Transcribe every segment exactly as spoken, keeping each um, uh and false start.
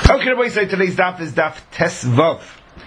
Okay, everybody, so today's daf is daf Tesvav,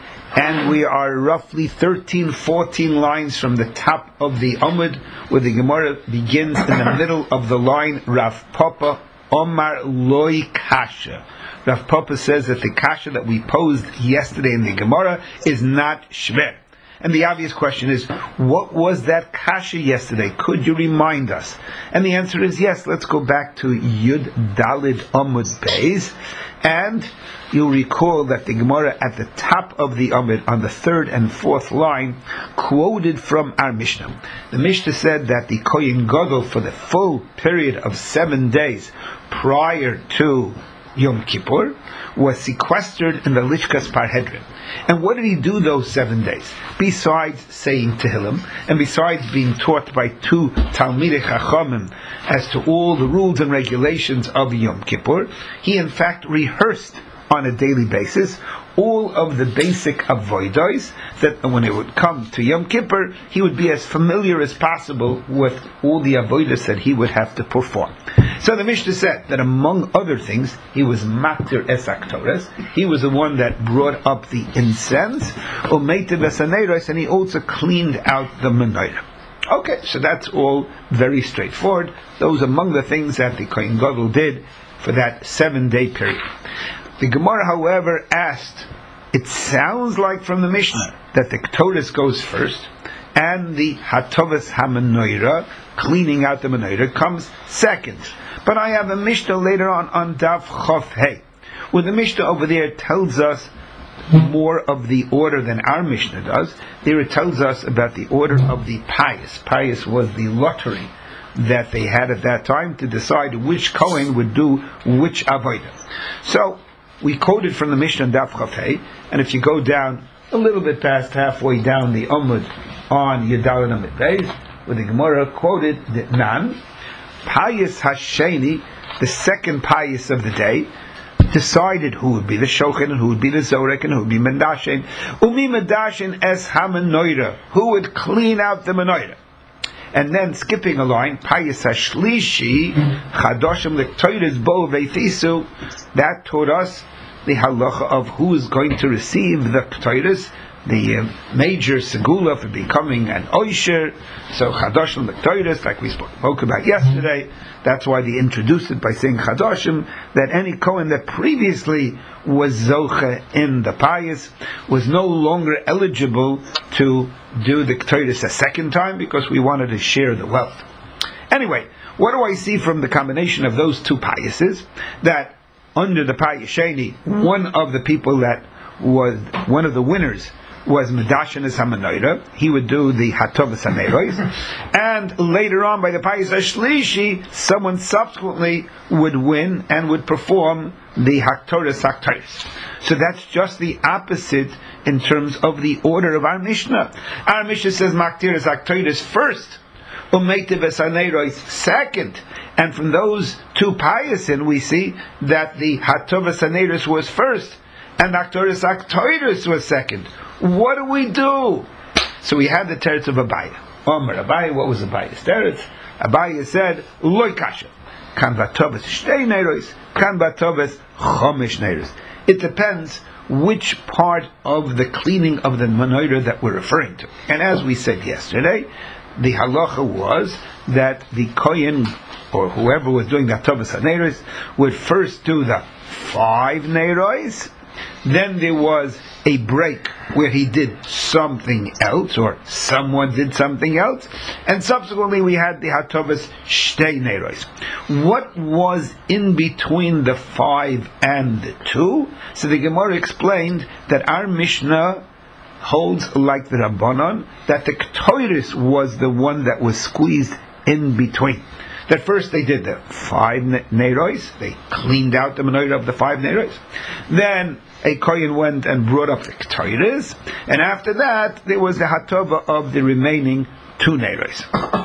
and we are roughly thirteen, fourteen lines from the top of the Amud, where the Gemara begins in the middle of the line. Rav Papa Omar Loi Kasha. Rav Papa says that the kasha that we posed yesterday in the Gemara is not shver. And the obvious question is, what was that kasha yesterday? Could you remind us? And the answer is yes. Let's go back to Yud Dalid Amud Beis. And you'll recall that the Gemara at the top of the Amud, on the third and fourth line, quoted from our Mishnah. The Mishnah said that the Kohen Gadol, for the full period of seven days prior to Yom Kippur, was sequestered in the Lishkas Parhedrin. And what did he do those seven days? Besides saying Tehillim, and besides being taught by two Talmidei Chachamim as to all the rules and regulations of Yom Kippur, he in fact rehearsed on a daily basis all of the basic avodos, that when it would come to Yom Kippur, he would be as familiar as possible with all the avodos that he would have to perform. So the Mishnah said that among other things, he was matir es aktoras. He was the one that brought up the incense, umeitiv es haneiros, and he also cleaned out the menorah. Okay, so that's all very straightforward. Those among the things that the Kohen Gadol did for that seven-day period. The Gemara, however, asked, it sounds like from the Mishnah that the Ktoris goes first, and the Hatovas HaMenorah, cleaning out the menorah, comes second. But I have a Mishnah later on, on Daf Chof Hey, where the Mishnah over there tells us more of the order than our Mishnah does. There it tells us about the order of the Pious. Pious was the lottery that they had at that time to decide which Kohen would do which Avodah. So, we quoted from the Mishnah in Daf Chof Hey, and if you go down a little bit past halfway down the Amud on Yudalad Amud Beis, where the Gemara quoted the Nan, Pious Hasheni, the second Pious of the day, decided who would be the Shochan and who would be the Zorek and who would be Mendashen. Umi Mendashen es HaMenorah, who would clean out the menorah. And then skipping a line, Pious Hashlishi, Chadoshim Lektoides Bo Veithisu, that taught us the halacha of who is going to receive the Ktoides, the uh, major segula for becoming an Oisher. So Chadoshim Lektoides, like we spoke about yesterday, that's why they introduced it by saying Chadoshim, that any Kohen that previously was Zocha in the Pious was no longer eligible to do the Ktoides a second time, because we wanted to share the wealth. Anyway, what do I see from the combination of those two Piouses? That under the Pious Sheni, one of the people that was, one of the winners was Medashen es HaMenorah. He would do the Hatovas HaNeiros. And later on, by the Pious Hashlishi, someone subsequently would win and would perform the Haktoras Haktoras. So that's just the opposite in terms of the order of our Mishnah. Our Mishnah says Maktiras Haktoras first, Umeitiv es HaNeiros second. And from those two Piousin, we see that the Hatovas HaNeiros was first, and Haktoras Haktoras was second. What do we do? So we had the teretz of Abaye. Omer Abaye, what was Abaye's teretz? Abaye said, Loi kasha. Kan vatovas shtei neiros, kan vatovas chomish neiros. It depends which part of the cleaning of the menorah that we're referring to. And as we said yesterday, the halacha was that the kohen, or whoever was doing the hatovas haneiros, would first do the five neiros. Then there was a break where he did something else, or someone did something else, and subsequently we had the Hatovas Shtei Neiros. What was in between the five and the two? So the Gemara explained that our Mishnah holds like the Rabbanon, that the Ktoiris was the one that was squeezed in between. That first they did the five Neiros, they cleaned out the menorah of the five Neiros. Then a Kohen went and brought up the Ktoiris, and after that there was the Hatova of the remaining two Neiros.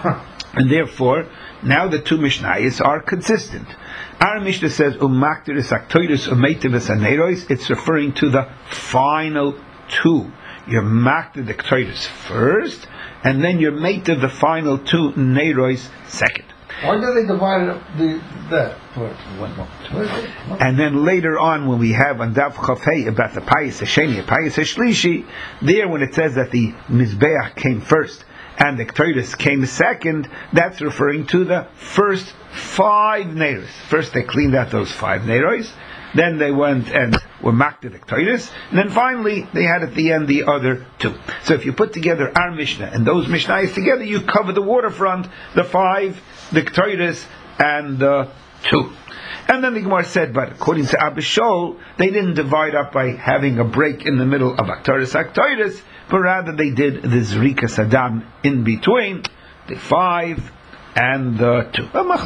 And therefore, now the two Mishnayos are consistent. Our Mishnah says, Umaktiris Aktoiris Umeitivus Neiros, it's referring to the final two. You're makted the Ktoiris first, and then you're meitiv the final two Neiros second. Why did they divide up the that? One more. And then later on, when we have on Daf Chafei about the Payis Hasheni, Payis Hashlishi, there when it says that the Mizbeach came first and the Ketores came second, that's referring to the first five Neiros. First they cleaned out those five Neiros, then they went and were maked the Ketores, and then finally they had at the end the other two. So if you put together our Mishnah and those Mishnahs together, you cover the waterfront, the five, the Ketores, and the two. And then the Gemara said, but according to Abba Shaul, they didn't divide up by having a break in the middle of Aktaris Aktaris, but rather they did the Zrika Saddam in between, the five and the two.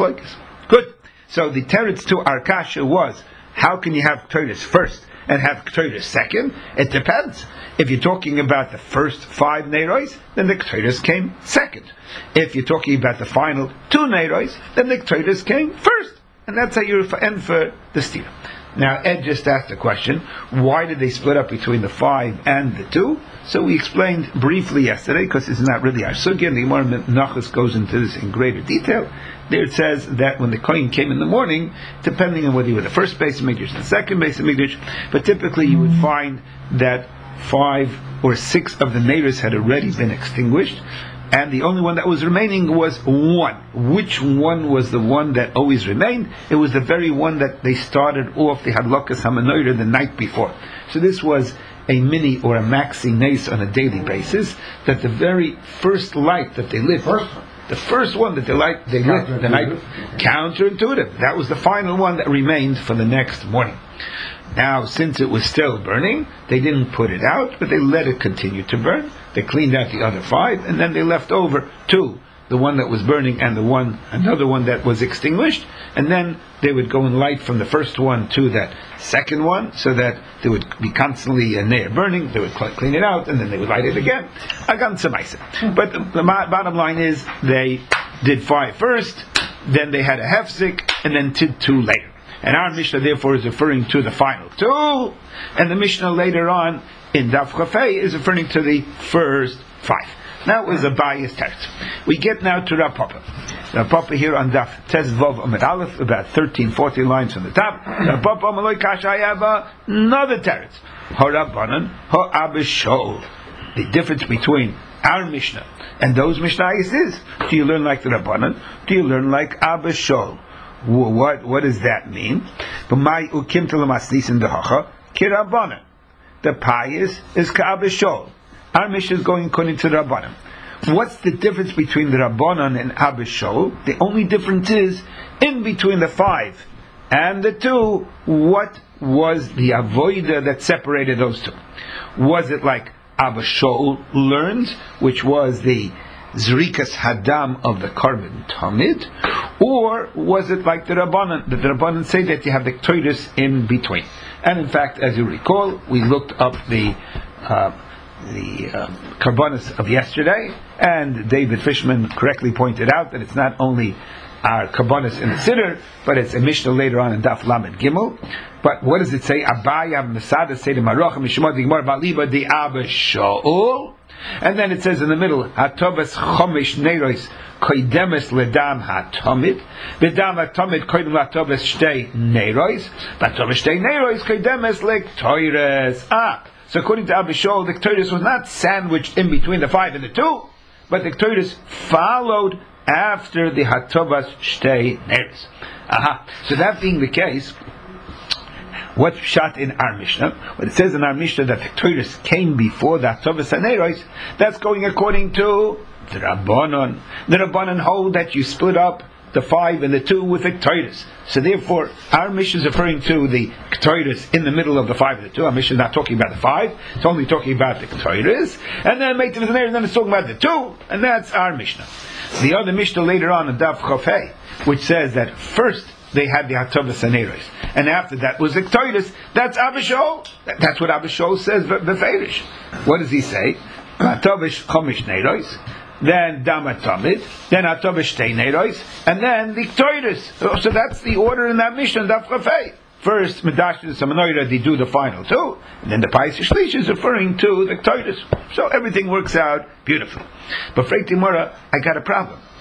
Good. So the teretz to our kasha was, how can you have Ketores first and have Ketores second? It depends. If you're talking about the first five Neiros, then the Ketores came second. If you're talking about the final two Neiros, then the Ketores came first. And that's how you end for the stira. Now, Ed just asked the question, why did they split up between the five and the two? So we explained briefly yesterday, because it's not really our sugya, and the Gemara Nachas goes into this in greater detail. There it says that when the Kohen came in the morning, depending on whether you were the first base of Mikdash and the second base of Mikdash, but typically you would find that five or six of the neiros had already been extinguished, and the only one that was remaining was one. Which one was the one that always remained? It was the very one that they started off the Hadlakas HaMenorah the night before. So this was a mini or a maxi nace on a daily basis, that the very first light that they lit, the first one that they light, they lit the night, counterintuitive. That was the final one that remained for the next morning. Now, since it was still burning, they didn't put it out, but they let it continue to burn. They cleaned out the other five, and then they left over two, the one that was burning and the one, another one that was extinguished, and then they would go and light from the first one to that second one, so that they would be constantly in there burning. They would clean it out, and then they would light it again. Agan Tzemaisa. But the, the bottom line is, they did five first, then they had a hefzik, and then did two later. And our Mishnah therefore is referring to the final two, and the Mishnah later on in Daf Chafei is referring to the first five. Now it was a bias text. We get now to Rav Papa. Rav Papa here on Daf Tes Vov Amid Aleph, about thirteen, fourteen lines from the top. Rav Papa Maloi Kasha, I have another text. Harabanan, Ha'Abba Shaul. The difference between our Mishnah and those Mishnahs is, do you learn like the Rabbanan? Do you learn like Abba Shaul? What what does that mean? But my ukim telemasnis in the hacha kirabbanan. The pious is ka'abba shol. Our Mishnah is going according to the Rabbanan. What's the difference between the Rabbanan and Abba Shol? The only difference is in between the five and the two. What was the avoida that separated those two? Was it like Abba Shol learned, which was the Zrikas Hadam of the Karban Tamid, or was it like the Rabbanan, that the Rabbanan say that you have the Ketores in between? And in fact, as you recall, we looked up the uh, the uh, Karbanis of yesterday, and David Fishman correctly pointed out that it's not only our Karbanis in the Siddur, but it's a Mishnah later on in Daf Lamed Gimel. But what does it say? Abaya Masada say to Marocha Mishmot Digmar Baliba Di Abba Shaul. And then it says in the middle, Hatobas Chomish Neiros Koidemes Ledam Hatomid, Bedam Hatomid Koidem Latobas Shtei Neiros, Latobas Shtei Neiros Koidemes Lektoires. Ah, so according to Abba Shaul, the Ketores was not sandwiched in between the five and the two, but the Ketores followed after the Hatobas Shtei Neiros. Aha. So that being the case, what's shot in our Mishnah? When it says in our Mishnah that the Ketores came before the Hatobas Neiros, that's going according to the Rabbanon. The Rabbanon hold that you split up the five and the two with the Ketores. So therefore, our Mishnah is referring to the Ketores in the middle of the five and the two. Our Mishnah is not talking about the five; it's only talking about the Ketores. And then Meitiv is there, and then it's talking about the two, and that's our Mishnah. The other Mishnah later on in Daf Chafei, which says that first they had the Hatobas Neiros, and after that was the Ketores. That's Abba Shaul. That's what Abba Shaul says. Beferish. What does he say? Hatobas Chomish Neiros, then Dam Hatomid, then Hatobas Shtei Neiros, and then the Ketores. So that's the order in that Mishnah, Daf Chafei. First, Medash to the Menorah, they do the final two, and then the Pais Shlish is referring to the Ketores. So everything works out beautifully. But Frei Timura, I got a problem.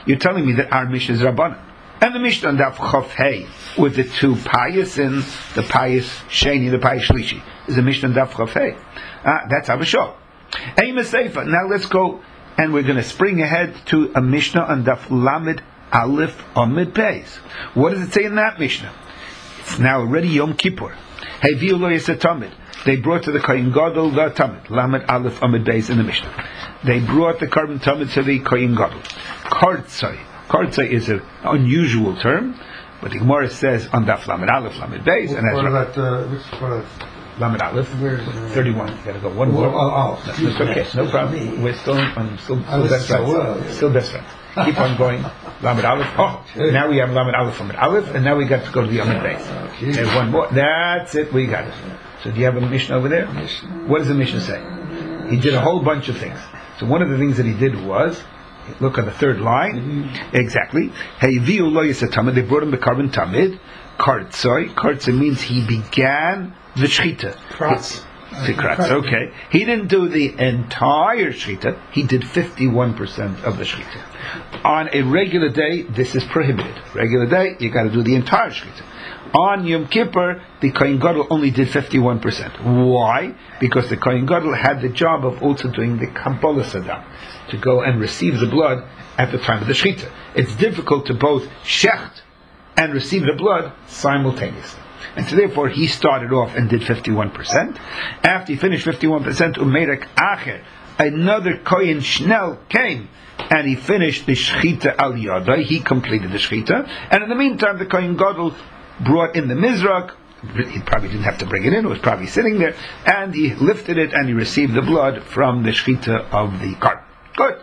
you're telling me that our Mishnah is Rabbanan. And the Mishnah on Daf Chof Hey, with the two Payas and the Payas Sheni, the Payas Shlishi, is the Mishnah on Daf Chof Hey. Ah, that's Abba Shaul. Eim Seifa. Now let's go, and we're going to spring ahead to a Mishnah on Daf Lamed Aleph Amid Beis. What does it say in that Mishnah? It's now already Yom Kippur. Hey, Viu Lo Yiseh Tamid. They brought to the Kohen Gadol the Tamid, Lamed Aleph Amid Beis in the Mishnah. They brought the carbon Tamid to the Kohen Gadol. Kartzai. Kartzai is an unusual term, but the Gemara says on Daf Lamed Aleph Lamed Beis, and that's right. Uh, which part? Lamed Aleph, thirty-one. You gotta go one more. Oh, oh, no, it's okay, no problem. We're still, I'm still, still best friends. Well. Still best friends. Keep on going. Lamed Aleph. Oh, now we have Lamed Aleph Lamed Aleph, and now we got to go to the Amid Beis. Okay. And one more. That's it. We got it. So do you have a Mishnah over there? What does the Mishnah say? He did a whole bunch of things. So one of the things that he did was, look at the third line, mm-hmm. exactly. Hey, Viu Lo Yiseh Tamid. They brought him the carbon Tamid. Kartzoi. Kartzoi means he began the shchita. Kratz. The kratz. Okay. He didn't do the entire shchita. He did fifty-one percent of the shchita. On a regular day, this is prohibited. Regular day, you got to do the entire shchita. On Yom Kippur, the Kohen Gadol only did fifty-one percent. Why? Because the Kohen Gadol had the job of also doing the Kabbalah Sadam, to go and receive the blood at the time of the Shechita. It's difficult to both shecht and receive the blood simultaneously. And so therefore he started off and did fifty-one percent. After he finished fifty-one percent, Umerek Acher, another Kohen Shnel came, and he finished the Shechita al Yadai, he completed the Shechita, and in the meantime the Kohen Gadol brought in the Mizrak. He probably didn't have to bring it in, it was probably sitting there, and he lifted it and he received the blood from the Shechita of the cart. Good.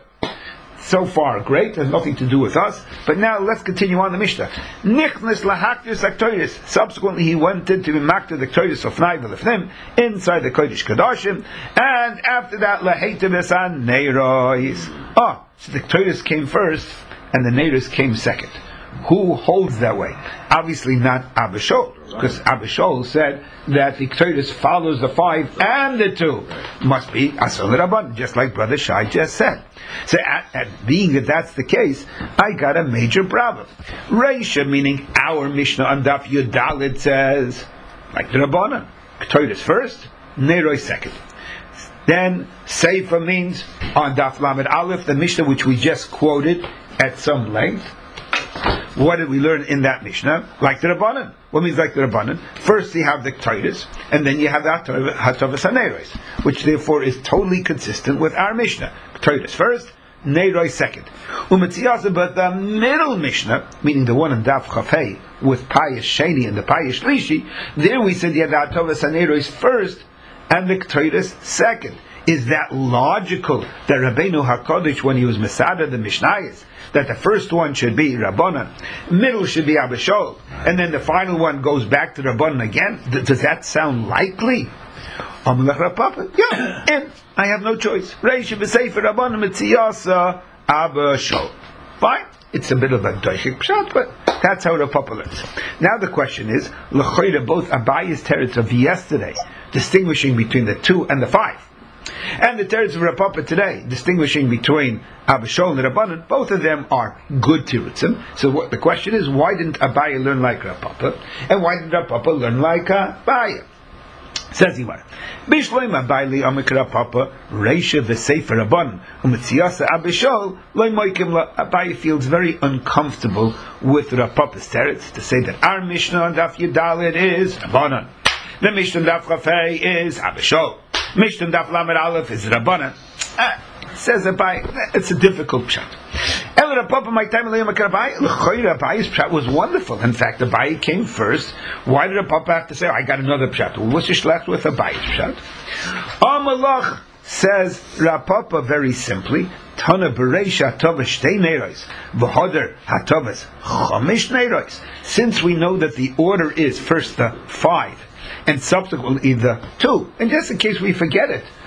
So far, great. Has nothing to do with us. But now let's continue on the Mishnah. Nichnas lahaktis aktoiris. Subsequently, he went in to be makta the aktoiris of nai v'lefnim inside the kodesh kadashim, and after that laheitim esan neiros. Ah, so the aktoiris came first, and the neiros came second. Who holds that way? Obviously not Abba Shaul, because Abba Shaul said that the Ketores follows the five and the two. Must be Asal Rabban, just like Brother Shai just said. So, at, at being that that's the case, I got a major problem. Reisha, meaning our Mishnah on Daf Yudalid, says, like the Rabbanan, Ketores first, Neroi second. Then Seifa means on Daf Lamed Aleph, the Mishnah which we just quoted at some length. What did we learn in that Mishnah? Like the Rabbanan. What means like the Rabbanan? First you have the Ketores, and then you have the Hatovas HaNeiros, which therefore is totally consistent with our Mishnah. Ketores first, Neiroi second. Umetziyasa, but the middle Mishnah, meaning the one in Daf Chafei, with Payas Sheni and the Payas Shlishi, there we said you have the Hatovas HaNeiros first, and the Ketores second. Is that logical that Rabbeinu HaKodesh, when he was Masada the Mishnayos, that the first one should be Rabbanan, middle should be Abba Shaul, and then the final one goes back to Rabbanan again? Th- does that sound likely? Yeah, and I have no choice. Reisha v'sefer Rabbanan mitziyasa Abba Shaul. Fine. It's a bit of a doishik pshat, but that's how the Papa learns. Now the question is, l'choyre, both Abaya's teretz of yesterday, distinguishing between the two and the five, and the teretz of Rapapa today, distinguishing between Abba Shaul and Rabbanan, both of them are good teretzim. So what the question is, why didn't Abaya learn like Rapapa, and why did Rapapa learn like Abaya? Says Yimar, Bishloim Abaya li amek Rapapa reisha v'sefer Rabbanan u'metziyasa Abba Shaul loy moikim la. Abaya feels very uncomfortable with Rapapa's teretz to say that our Mishnah on Daf Yudalid is Rabbanan, the Mishnah on Daf Chafei is Abba Shaul, Mishnah Daf Lamed Aleph is Rabbanan. Ah, says Abai, it's a difficult pshat. El Rapapa, my time Abai, L'choyre Abai's pshat was wonderful. In fact, Abai came first. Why did Rapapa have to say, oh, I got another pshat? What's the shlach with Abai's pshat? Amalach, says Rapapa very simply, Tana Bereisha Hatavas Shtei Neiros, V'hoder Hatavas Chomish Neiros. Since we know that the order is first the five, and subsequently the two, and just in case we forget it,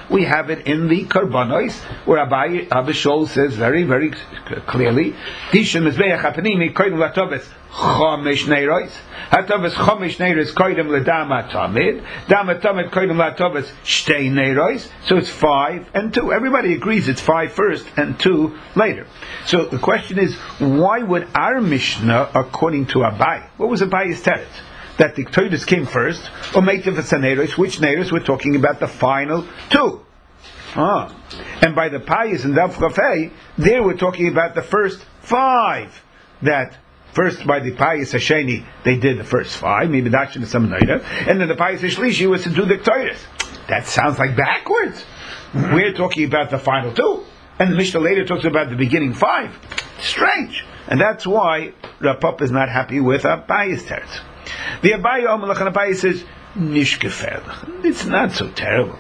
We have it in the Karbanos, where Abai Abishol says very, very clearly, Disha Mizbeach HaPanimi Koydem Latoves Chomish Neiros. Hatoves Chomish Neiros Koydem Ledama Tamid. Dama Tamid Koydem Latoves Shtei Neiros. So it's five and two. Everybody agrees it's five first and two later. So the question is, why would our Mishnah, according to Abai, what was Abai's teretz? That the Ktoidus came first, or Meitiv Neiros, which Neiros? We're talking about the final two. Ah. And by the Payas and Dav Chafei, there we're talking about the first five. That first by the Payas Hasheni, they did the first five, maybe that should have some Neira, and then the Payas Hashlishi was to do the Ktoidus. That sounds like backwards. We're talking about the final two, and the Mishnah later talks about the beginning five. Strange. And that's why Rapapa is not happy with Abayi's teretz. The Abayi Omelach and Abayi says, Nishkefel. It's not so terrible.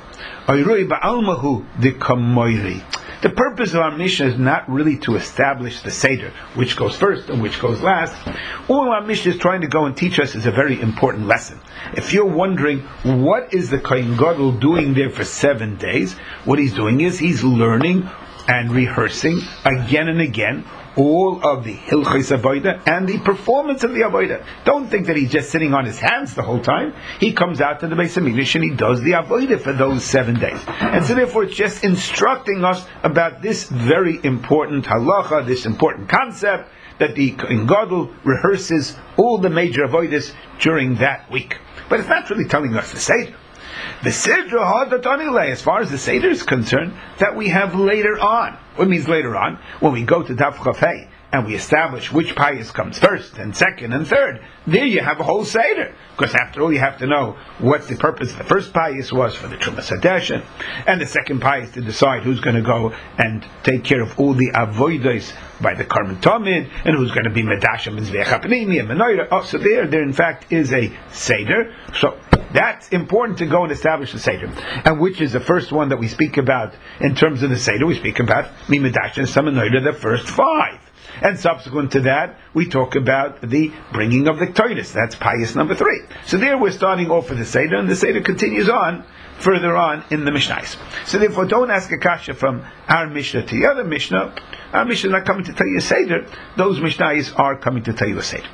The purpose of our Mishnah is not really to establish the Seder, which goes first and which goes last. All our Mishnah is trying to go and teach us is a very important lesson. If you're wondering, what is the Kohen Gadol doing there for seven days? What he's doing is he's learning and rehearsing again and again all of the Hilchos Avodah and the performance of the Avodah. Don't think that he's just sitting on his hands the whole time. He comes out to the Beis HaMikdash and he does the Avodah for those seven days. And so therefore it's just instructing us about this very important halacha, this important concept, that the Kohen Gadol rehearses all the major Avodas during that week. But it's not really telling us the Seder. The Seder Hadatani, as far as the Seder is concerned, that we have later on. What means later on? When we go to Daf Chafei and we establish which Payas comes first and second and third, there you have a whole Seder. Because after all, you have to know what the purpose of the first Payas was for the Trumas Hadeshin, and the second Payas to decide who's going to go and take care of all the Avodos by the Karban Tamid, and who's going to be Medashim and Zveach HaPanimi and Menorah. Oh, so there, there in fact is a Seder. So that's important to go and establish the Seder. And which is the first one that we speak about in terms of the Seder? We speak about Mimedash and Menorah, the first five. And subsequent to that, we talk about the bringing of the Ktoidus. That's Payas number three. So there we're starting off with the Seder, and the Seder continues on further on in the Mishnahs. So therefore, don't ask a kasha from our Mishnah to the other Mishnah. Our Mishnah is not coming to tell you a Seder. Those Mishnahs are coming to tell you a Seder.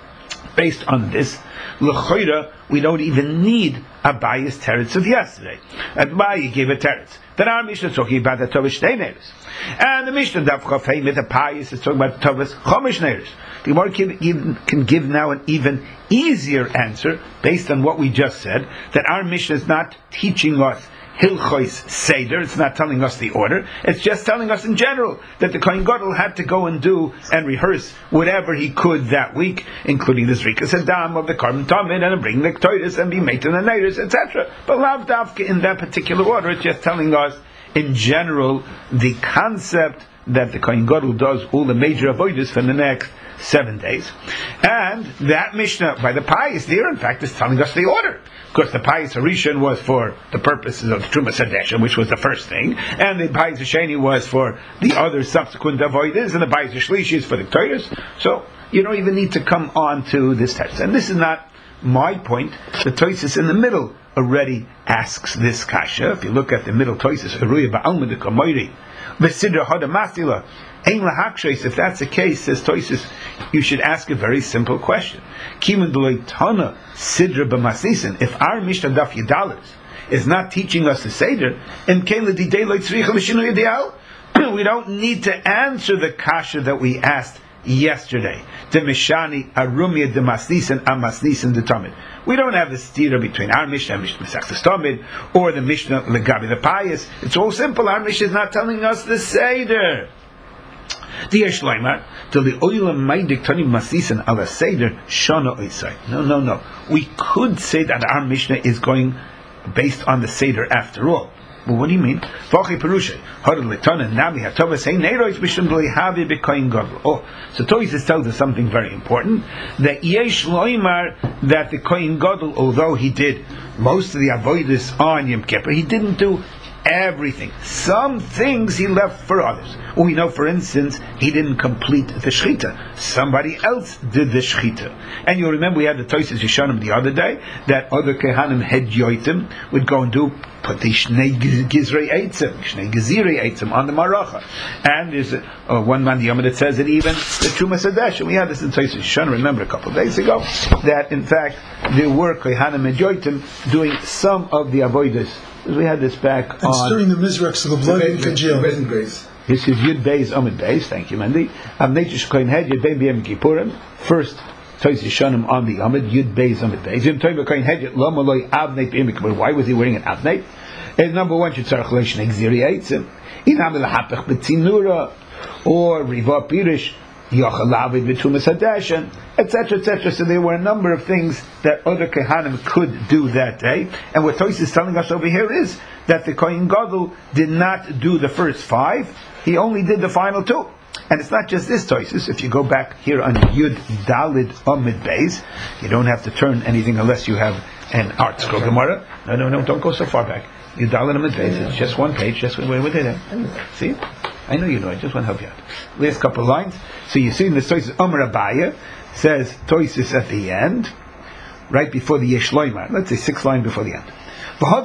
Based on this, l'choira, we don't even need Abayi's teretz of yesterday. Abayi gave a teretz. Then our Mishnah is talking about the Tovish Neiros. And the Mishnah Daf Chafei with the Payas is talking about the Tovish Chomish Neiros. The Gemara can, can give now an even easier answer based on what we just said, that our Mishnah is not teaching us Hilchos Seder. It's not telling us the order. It's just telling us in general that the Kohen Gadol had to go and do and rehearse whatever he could that week, including the Zrikas Hadam of the Karban Tamid and bringing the Ktoidus and be Meitin and Neiros, et cetera. But Lav Davka in that particular order. It's just telling us in general the concept that the Kohen Gadol does all the major avodas for the next seven days. And that Mishnah by the Payas there, in fact, is telling us the order. Because the Payas Harishon was for the purposes of the Trumas Hadeshin, which was the first thing, and the Payas Hasheni was for the other subsequent avodas, and the Payas Hashlishi is for the Ktoidus. So you don't even need to come on to this text. And this is not my point. The Tosis in the middle already asks this kasha. If you look at the middle Tosis, Aruya Ba'alma de Kamoiri, Vesidra Hada Masila, Ein Lahakshais, if that's the case, says Tosis, you should ask a very simple question. Kiman Tana Sidra B'Masnisin, if our Mishnah Daf Yedalis is not teaching us the Seder, and Kela Didei Lo Tzricha L'Shinu Yedial, we don't need to answer the kasha that we asked yesterday. The Mishani Arumia de Masnisin Amasnisin de Tamid. We don't have the stira between our Mishnah and Mishnah Masechtas Tamid, or the Mishnah Legabi the Payas. It's all simple. Our Mishnah is not telling us the Seder. The Yeshleimar, till the Oilam Maidik Tani Masisan ala Seder Shana Oisai. No, no, no. We could say that our Mishnah is going based on the Seder after all. Well, what do you mean? Oh, so Tosis tells us something very important, that Yesh Loimar, that the Kohen Gadol, although he did most of the avodas on Yom Kippur, he didn't do everything. Some things he left for others. Well, we know, for instance, he didn't complete the Shechita. Somebody else did the Shechita. And you'll remember we had the Tosis Yeshanim the other day, that other Kehanim Head Yoitim would go and do put the Shnei Gizrei Eitzim, Shnei Gizirei Eitzim on the Maracha. And there's a, uh, one man the Yom that says that even the Trumas Hadesh, and we had this in Tzais Shon, remember a couple of days ago, that in fact there were Kohanim and Joitim doing some of the Avodas. We had this back and on... stirring the Mizrach so the blood can congeal. This is Yud Beis Amid Beis, thank you Mendy. Avneish Kohen Hed, Yud Beis B'Yom Kippurim, first Tzais Yishanim on the Amid, Yud Beis Amid Beis. Yom Tov Kohen Hed, Lo Maloi Avneit B'Yom Kippurim. Why was he wearing an Avneit? And number one, Shetzarach Lo Shnei Gzirei Eitzim, Inam L'Hapech B'Tzinura, or Riva Pirish, Yochel Lavid B'Tumas Hadeshen, et cetera, et cetera. So there were a number of things that other Kehanim could do that day. And what Tosis is telling us over here is that the Kohen Gadol did not do the first five, he only did the final two. And it's not just this Tosis. If you go back here on Yud Dalid Amid Beis, you don't have to turn anything unless you have an art scroll Gemara. No, no, no, don't go so far back. Yud Dalid Amid Beis, it's just one page, just wait, wait, wait, see? I know you know, I just want to help you out. Last couple of lines. So you see in this Tosis, Amar Abaya says Tosis at the end, right before the Yeshloimah, let's say six lines before the end. Why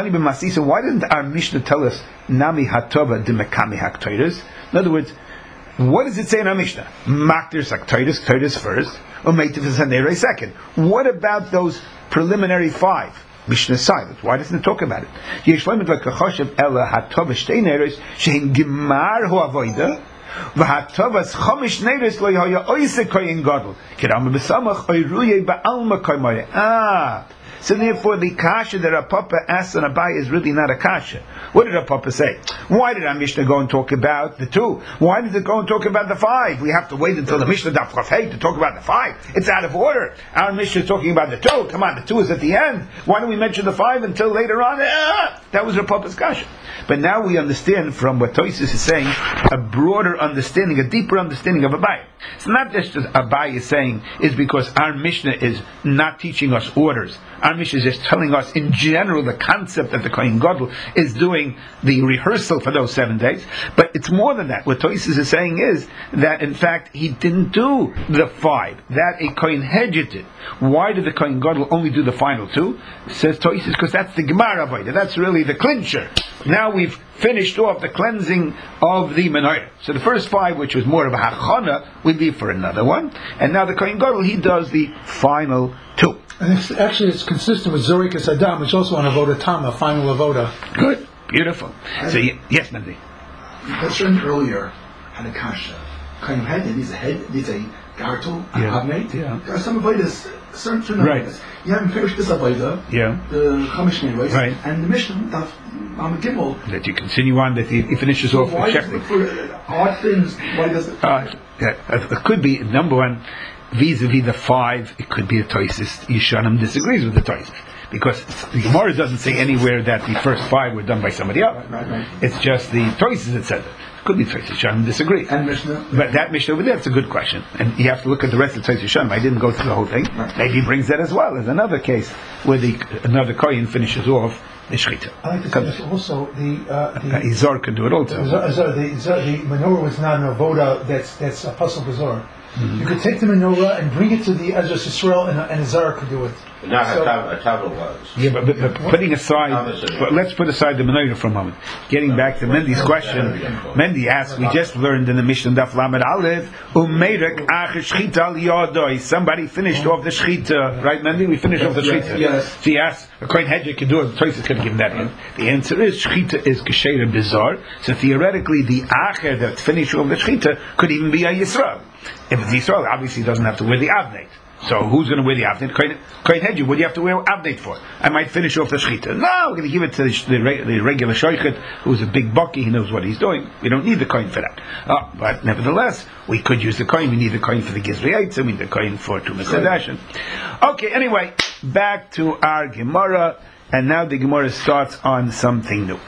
didn't our Mishnah tell us Nami Hatova de Mekami Haktoides? In other words, what does it say in our Mishnah? Maktir Saktoides, Toides first, or Meitiv Sanere second. What about those preliminary five? Mishnah silent. Why doesn't it talk about it? Yeshloimah like Kachoshev Ella Hatova Shteineres Shein Gemar Hu Avoida V'Hatovas Chomish Neres Lo Yahya Oise Koyin Gadol Kiram B'Samach Oyruye Ba'alma Koymoye. Ah. So therefore, the kasha that Rav Papa asked on Abai is really not a kasha. What did Rav Papa say? Why did our Mishnah go and talk about the two? Why did it go and talk about the five? We have to wait until the Mishnah Daf Chafei to talk about the five. It's out of order. Our Mishnah is talking about the two. Come on, the two is at the end. Why don't we mention the five until later on? Ah, that was Rav Papa's kasha. But now we understand from what Tosis is saying a broader understanding, a deeper understanding of Abai. It's not just as Abai is saying is because our Mishnah is not teaching us orders. Our Mishnah is just telling us in general the concept that the Kohen Gadol is doing the rehearsal for those seven days. But it's more than that. What Tosis is saying is that in fact he didn't do the five. That a Kohen Hedjit did. Why did the Kohen Gadol only do the final two? Says Tosis because that's the Gemara Avodah. That's really the clincher. Now we've finished off the cleansing of the menorah. So the first five, which was more of a hachana, we leave for another one. And now the Kohen Gadol, he does the final two. And it's, actually, it's consistent with Zorikas Adam, which is also on Avodah Tama, final Avodah. Good, beautiful. So y- yes, Nandi. Question earlier had a kasha. Kohen head needs a head, needs a gartel, a Yeah. habnate. Yeah. There are some avodas, certain Right. avodas. You haven't finished this avodah, Yeah. the Chamish Neros, Right. and the Mishnah, Daf Am Gimel. That you continue on, that he, he finishes So off why with does it Shechting. look for odd things? Why does it? Uh, yeah, it could be, number one, vis-a-vis the five, it could be the Tosis. Yishanim disagrees with the Tosis. Because the Gemara doesn't say anywhere that the first five were done by somebody else. Right, right. It's just the Tosis that said it. Could be Tosis. Yishanim disagrees. And Mishnah? But that Mishnah over there, it's a good question. And you have to look at the rest of Tosis Yishanim. I didn't go through the whole thing. Right. Maybe he brings that as well as another case where the another Kohen finishes off the Shechita. I like to say this also, the, uh, the, Uh, Izar can do it also. the, the, the menorah was not an avoda that's that's a puzzle bazaar. Mm-hmm. You could take the menorah and bring it to the Ezra Yisrael, and, and a zar could do it. Not So- a tab- a tablet was. Yeah, but, but, but putting aside, but let's put aside the menorah for a moment. Getting back to Mendy's question, Mendy asks, we just learned in the Mishnah Daf Lamed Aleph, Umeirek ach shchita al yadoi. Somebody finished off the shchita, right, Mendy? We finished off the shchita. Yes. So he asks, a Kohen Hedjik can do it. The Tosis could give him that hint. The answer is shchita is kasher bizarre. So theoretically, the acher that finished off the shchita could even be a Yisrael. If it's Yisrael, obviously he doesn't have to wear the avneit. So who's going to wear the avneit? Kohen Hedjik, what do you have to wear avneit for? I might finish off the shechita. No, we're going to give it to the, the, the regular shoichet, who's a big bucky, he knows what he's doing. We don't need the Kohen for that. Uh, but nevertheless, we could use the Kohen. We need the Kohen for the Gizrei Eitzim, we need the Kohen for Tumas Hadashin. Okay, anyway, back to our Gemara, and now the Gemara starts on something new.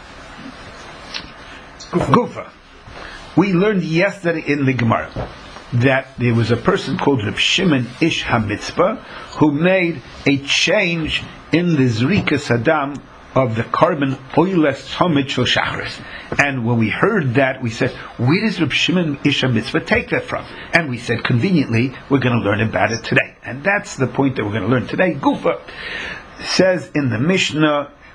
Gufa. We learned yesterday in the Gemara that there was a person called Reb Shimon Ish HaMitzpah who made a change in the Zrika Saddam of the carbon oiles Tomit Shel Shachris. And when we heard that, we said, where does Reb Shimon Ish HaMitzpah take that from? And we said, conveniently, we're going to learn about it today. And that's the point that we're going to learn today. Gufa says in the Mishnah,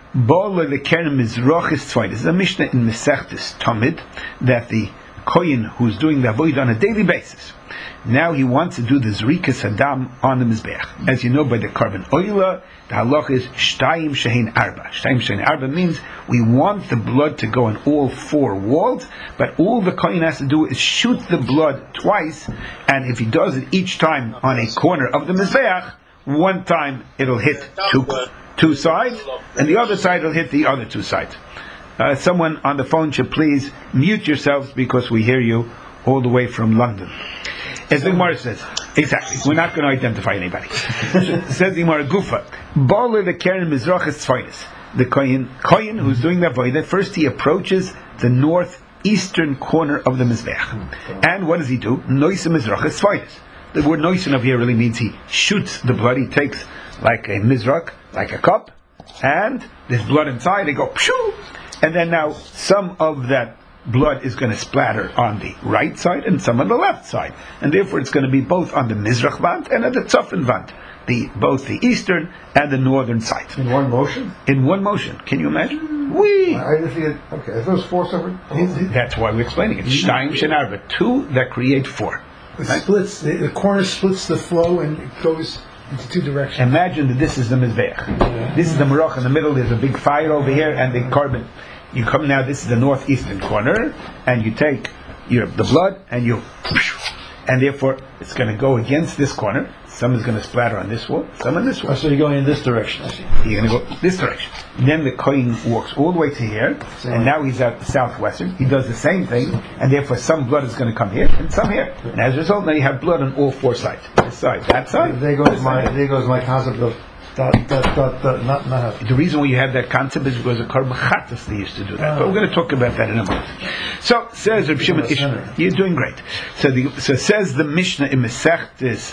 Bola lekerem mizrachis tzvayis. This is a Mishnah in Masechtas Tamid that the Kohen who's doing the avodah on a daily basis. Now he wants to do the zrikas hadam on the mizbeach. As you know by the carbon oila, the halach is shtayim shehin arba. Shtayim shehin arba means we want the blood to go on all four walls, but all the kohen has to do is shoot the blood twice, and if he does it each time on a corner of the mizbeach, one time it'll hit two two sides, and the other side will hit the other two sides. Uh, someone on the phone should please mute yourselves because we hear you all the way from London. As the Gemara says, exactly, we're not going to identify anybody. Says the Gemara, Gufa, Baal the Keren Mizrachis Tzvayis. The Kohen, Kohen who's doing the avodah, first he approaches the northeastern corner of the Mizbeach. And what does he do? Noisa Mizrachis Tzvayis. The word noisin of here really means he shoots the blood. He takes like a mizrach, like a cup, and there's blood inside. They go pshoo, and then now some of that blood is going to splatter on the right side and some on the left side, and therefore it's going to be both on the mizrach vant and at the tzafin vant, the both the eastern and the northern side. In one motion? In one motion. Can you imagine? We. I didn't see it. Okay, are those four separate? That's why we're explaining it. Shtayim shenar, but two that create four. It splits, the, the corner splits the flow and it goes into two directions. Imagine that this is the mizbeach. Yeah. This is the marach in the middle. There's a big fire over here, and the carbon. You come now. This is the northeastern corner, and you take your the blood, and you, and therefore it's going to go against this corner. Some is going to splatter on this wall, some on this wall. Oh, so you're going in this direction. You're going to go this direction. And then the kohen walks all the way to here, so and now he's at the southwestern. He does the same thing, and therefore some blood is going to come here and some here. And as a result, now you have blood on all four sides. This side, that side. There goes my there goes my concept of that that that, that not not. The reason why you have that concept is because of Karban Chatas they used to do that. But we're going to talk about that in a moment. So says Reb Shimon Ish, you're doing great. So the, so says the Mishnah in Masechtas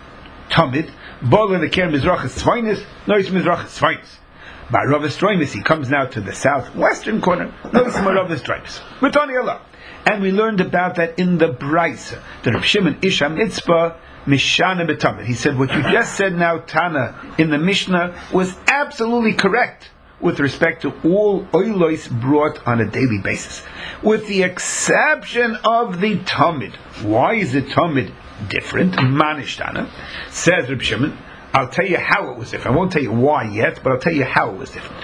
Tamid, Bola the Keren Mizrachis Tzvayis, Nois Mizrachis Tzvayis. By Rav Estroimis, he comes now to the southwestern corner, Nois Rav Estroimis. Matani Allah. And we learned about that in the Braisa. The Reb Shimon Ish HaMitzpah Mishana B'Tamid. He said, what you just said now, Tana, in the Mishnah, was absolutely correct with respect to all oilos brought on a daily basis, with the exception of the Tamid. Why is the Tamid different? Manishtana, says Reb Shimon. I'll tell you how it was different. I won't tell you why yet, but I'll tell you how it was different.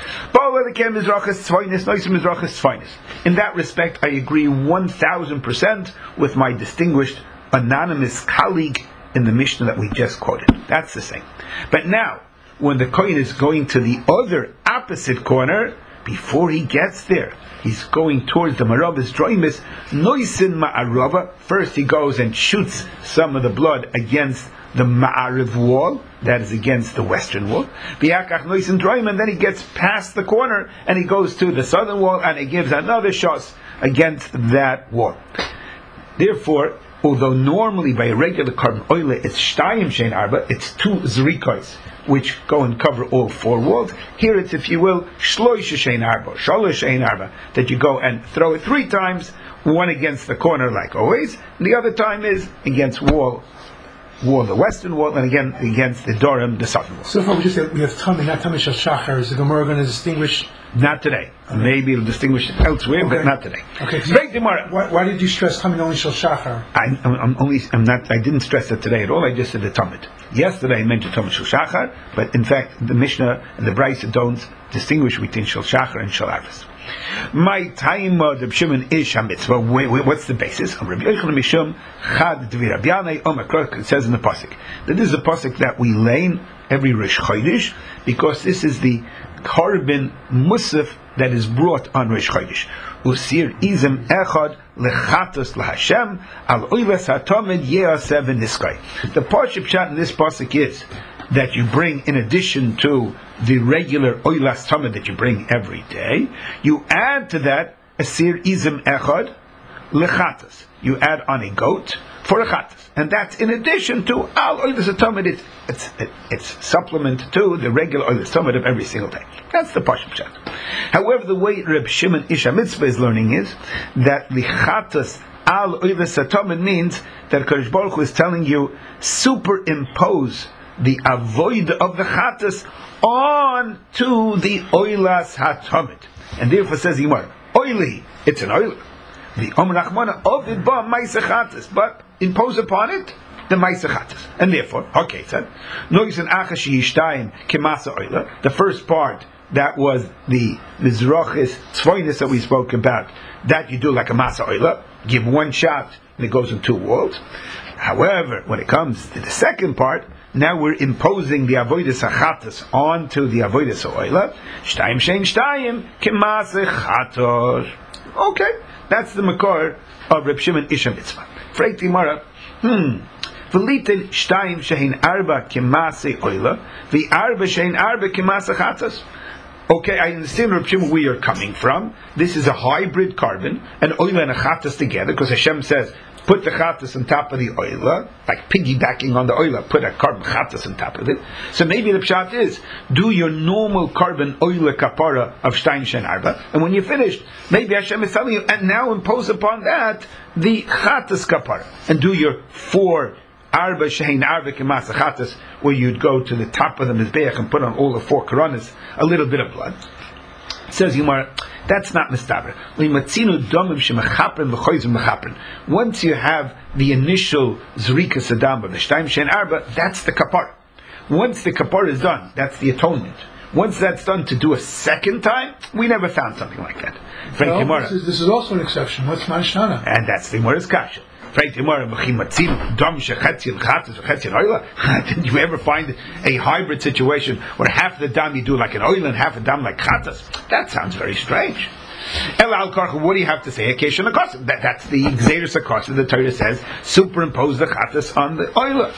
In that respect, I agree one thousand percent with my distinguished anonymous colleague in the Mishnah that we just quoted. That's the same. But now, when the Kohen is going to the other opposite corner, before he gets there, he's going towards the Maravas Droimis, Noisin Ma'arava. First he goes and shoots some of the blood against the Ma'ariv wall, that is against the western wall. V'yakach Noisin Droim, and then he gets past the corner, and he goes to the southern wall, and he gives another shot against that wall. Therefore, although normally by a regular carbon oil it's shtayim shein arba, it's two zrikos which go and cover all four walls. Here it's, if you will, shloisha shein arba, shalosh shein arba, that you go and throw it three times, one against the corner like always, and the other time is against wall, wall the western wall, and again against the dorim, the southern wall. So far we just said we have Tamid, not Tamid Shel Shachar. Is the Gemara going to distinguish? Not today. Okay. Maybe it'll distinguish it elsewhere, okay, but not today. Okay. Why, why did you stress Tamid only Shel Shachar? I, I'm, I'm only. I'm not. I didn't stress that today at all. I just said the Tamid. Yesterday I mentioned Tamid Shel Shachar, but in fact the Mishnah and the Braisa don't distinguish between Shel Shachar and Shel Arvis. My time of Reb Shimon Ish HaMitzvah. What's the basis? It says in the pasuk that this is a pasuk that we lane every Rosh Chodesh because this is the carbon musaf that is brought on Rosh Chodesh. Usir izem echad lechatos laHashem al oilas hatamed yeasev v'niskai. The parsha pshat in this pasuk is that you bring, in addition to the regular oilas tamid that you bring every day, you add to that a sir izim echad lechatas. You add on a goat for a chatas, and that's in addition to al oilas tamid. It's it's it's supplement to the regular oilas tamid of every single day. That's the pashut pshat. However, the way Reb Shimon Ish HaMitzvah is learning is that lechatas al oilas tamid means that Kadosh Baruch Hu is telling you superimpose the avoid of the chatas on to the oilas hatamid. And therefore says Yimar, oily, it's an oiler. The Om Rachmana of it ba maisechatas, but impose upon it the maisechatas. And therefore, okay, said, noisen achashi yishtayim kemasa oiler. The first part, that was the mizrachis tzvoinus that we spoke about, that you do like a masa oiler, give one shot and it goes in two walls. However, when it comes to the second part, now we're imposing the avodas hachatas onto the avodas oiler. Shtayim shein shtayim kemasa chator. Okay, that's the makor of Reb Shimon Isha Mitzvah. Freit Gemara, hmm. V'litin shtayim shein arba kemasa oiler, the arba shein arba kemasa chatas. Okay, I understand, Reb Shimon, where you're coming from. This is a hybrid carbon, an oiler and a chatas together, because Hashem says, put the chatas on top of the oiler, like piggybacking on the oiler, put a carbon chatas on top of it. So maybe the pshat is, do your normal carbon oiler kapara of shtayim shein arba, and when you're finished, maybe Hashem is telling you, and now impose upon that the chatas kapara, and do your four arba shein arba kemasa chatas, where you'd go to the top of the mizbeach and put on all the four koronas a little bit of blood. Says Yomar, that's not mistaber. Once you have the initial zrika sadam of the shtayim shein arba, that's the kapara. Once the kapara is done, that's the atonement. Once that's done, to do a second time, we never found something like that. Well, this, is, this is also an exception. What's Manshana? And that's the Gemara's kasha. Didn't you ever find a hybrid situation where half the dam you do like an oil and half the dam like chatas? That sounds very strange. What do you have to say? That, that's the Xeris Akasa. The Torah says, superimpose the chatas on the oil.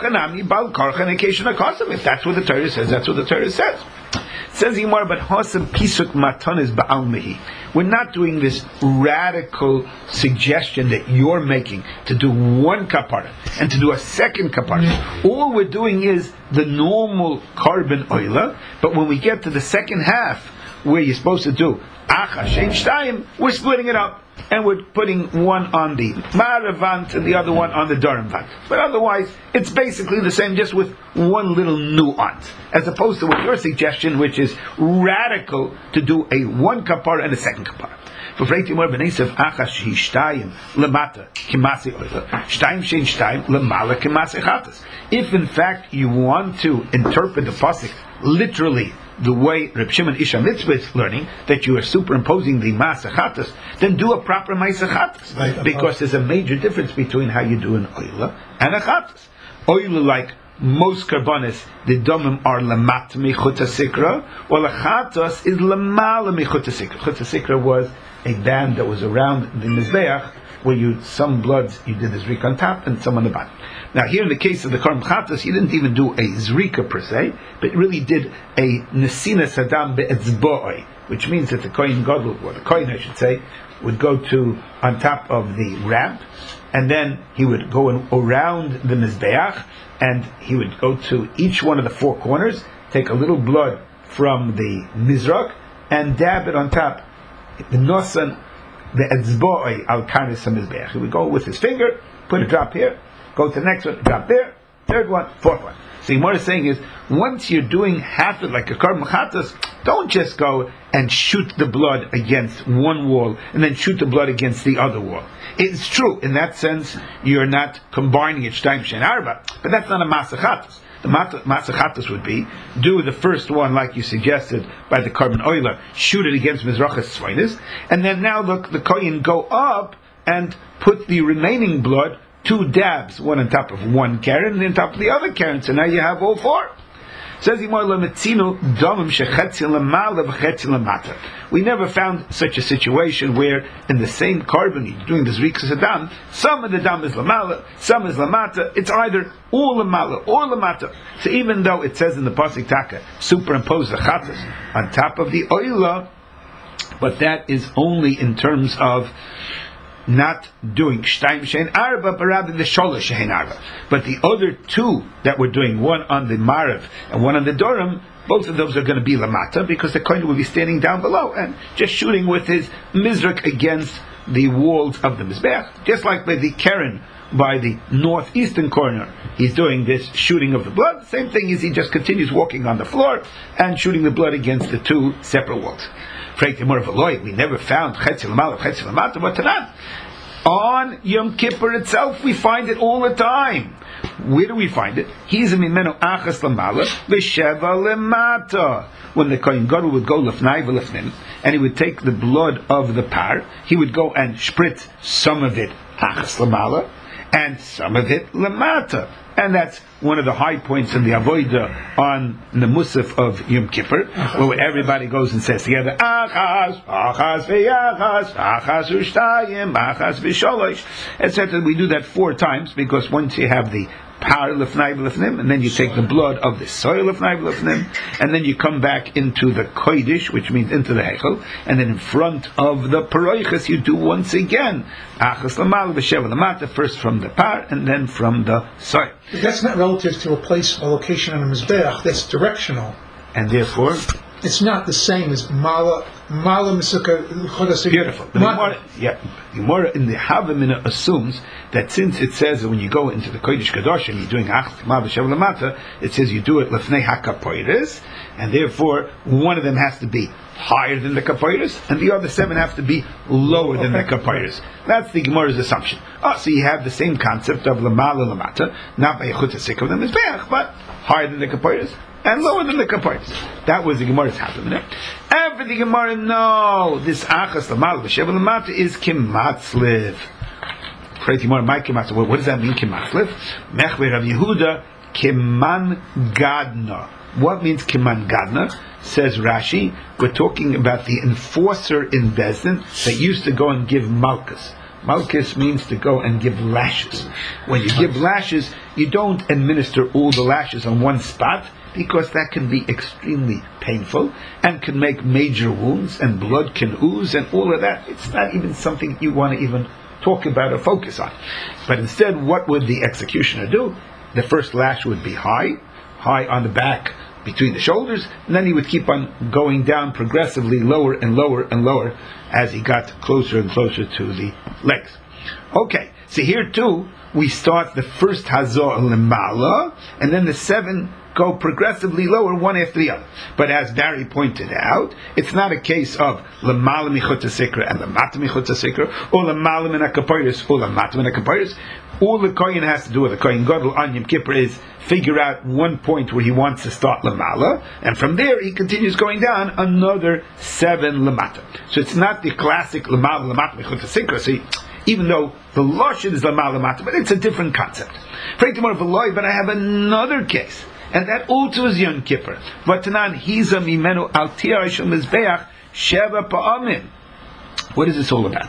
If that's what the Torah says, that's what the Torah says. It says Yimar, but Hasam Pisuk Matanis Ba'al Mehi. We're not doing this radical suggestion that you're making to do one kapara and to do a second kapara. All we're doing is the normal carbon oila, but when we get to the second half, where you're supposed to do Acha Shein Shtayim, we're splitting it up. And we're putting one on the Maravant and the other one on the Daramvant. But otherwise, it's basically the same, just with one little nuance. As opposed to with your suggestion, which is radical, to do a one kapara and a second kapara. For Freitimor Benesav Achash Hishtayim Lamata Kimasi Oila Shtayim Shein Shtayim Lamala Kimasi Chatas. If in fact you want to interpret the pasuk literally, the way Reb Shimon Isha Mitzvah is learning, that you are superimposing the Masachatas, then do a proper Masachatas. Right, because there's a major difference between how you do an Oila and a Chatas. Oila, like most karbonis, the domim are lamat mechuta sikra, while a Chatas is lamala mechuta sikra. Chuta sikra was a band that was around the Mizbeach, where you, some bloods, you did the zrika on top and some on the bottom. Now here in the case of the Karm Chatas, you didn't even do a zrika per se, but really did a nesina sadam be'etzboi, which means that the Kohen Gadol, or the Kohen I should say, would go to, on top of the ramp, and then he would go in, around the Mizbeach, and he would go to each one of the four corners, take a little blood from the Mizrak, and dab it on top. The Nosan, the Etzboi al Kanis HaMizbeach. He would go with his finger, put a drop here, go to the next one, drop there, third one, fourth one. So what he's saying is, once you're doing half it like a Karm Chatas, don't just go and shoot the blood against one wall and then shoot the blood against the other wall. It's true, in that sense, you're not combining it Shtayim Shein Arba, but that's not a Masachatas. The Masachatas would be, do the first one like you suggested by the carbon oiler, shoot it against Mizrachas Tzvoinus, and then now look, the Kohen go up and put the remaining blood, two dabs, one on top of one Karen and on top of the other Karen, so now you have all four. Says we never found such a situation where in the same carbon you're doing this Rikas Adam, some of the dam is lamala, some is lamata. It's either all lamala or lamata. So even though it says in the pasuk taka, superimpose the chatas on top of the oila, but that is only in terms of not doing Shtayim Shein Arba, but rather the Sholosh Shein Arba. But the other two that we're doing, one on the Marav and one on the Dorim, both of those are going to be Lamata, because the Kohen will be standing down below and just shooting with his Mizrak against the walls of the Mizbeach, just like by the Keren, by the northeastern corner, he's doing this shooting of the blood. Same thing is he just continues walking on the floor and shooting the blood against the two separate walls. We never found Chetzi L'Mala, Chetzi L'Mata, but Tanan. On Yom Kippur itself, we find it all the time. Where do we find it? He's a mimenu achas l'mala v'sheva l'mata. When the Kohen Gadol would go l'fnai v'l'fnim, and he would take the blood of the par, he would go and spritz some of it achas l'mala, and some of it l'mata. And that's one of the high points in the Avodah on the Musaf of Yom Kippur, where everybody goes and says together, Achas, Achas v'Yachas, Achas v'Shtayim, Achas v'Sholosh, et cetera. We do that four times, because once you have the par l'fnai v'l'fnim, and then you take the blood of the soil l'fnai v'l'fnim, and then you come back into the kodesh, which means into the hechel, and then in front of the paroiches you do once again achas l'mal v'sheva l'mata, first from the par and then from the soil. But that's not relative to a place, a location on a mizbeach. That's directional, and therefore it's not the same as mala mala misukah chodesh. Beautiful. The Gemara, yeah, the Gemara in the Havamina assumes that since it says that when you go into the Kodesh Kadosh and you're doing Achas L'Mal V'Shev L'Mata, it says you do it L'fnei HaKapoiris, and therefore one of them has to be higher than the Kapoiris, and the other seven have to be lower than the Kapoiris. That's the Gemara's assumption. Oh, so you have the same concept of L'Mal L'Mata, not by Yechut HaSik of the Mizbeach, but higher than the Kapoiris and lower than the Kapoiris. That was the Gemara's Havamina. Every the Gemara, no, this Achas L'Mal V'Shev L'Mata is Kimatzliv. What does that mean, Kimatzliv? Mechve Rav Yehuda, Kiman Gadna. What means Kiman Gadna? Says Rashi, we're talking about the enforcer in Bezdin that used to go and give Malchus. Malchus means to go and give lashes. When you give lashes, you don't administer all the lashes on one spot, because that can be extremely painful and can make major wounds, and blood can ooze and all of that. It's not even something you want to even talk about or focus on. But instead, what would the executioner do? The first lash would be high, high on the back between the shoulders, and then he would keep on going down progressively lower and lower and lower as he got closer and closer to the legs. Okay, so here too, we start the first Hazor Lemala, and then the seven go progressively lower, one after the other. But as Barry pointed out, it's not a case of Lemala Michut HaSikra and Lemata Michut HaSikra, or Lemala Min HaKapoiris, or Lemata Min HaKapoiris. All the Kohen has to do with the Kohen Gadol on Yom Kippur is figure out one point where he wants to start Lemala, and from there he continues going down another seven Lemata. So it's not the classic Lemala Lemata Michut HaSikra. See, even though the Lashon is Lemala Lemata, but it's a different concept. But I have another case, and that also is Yom Kippur. Vatanan hiza mimenu al tiarishum mizbeach sheva pa'amim. What is this all about?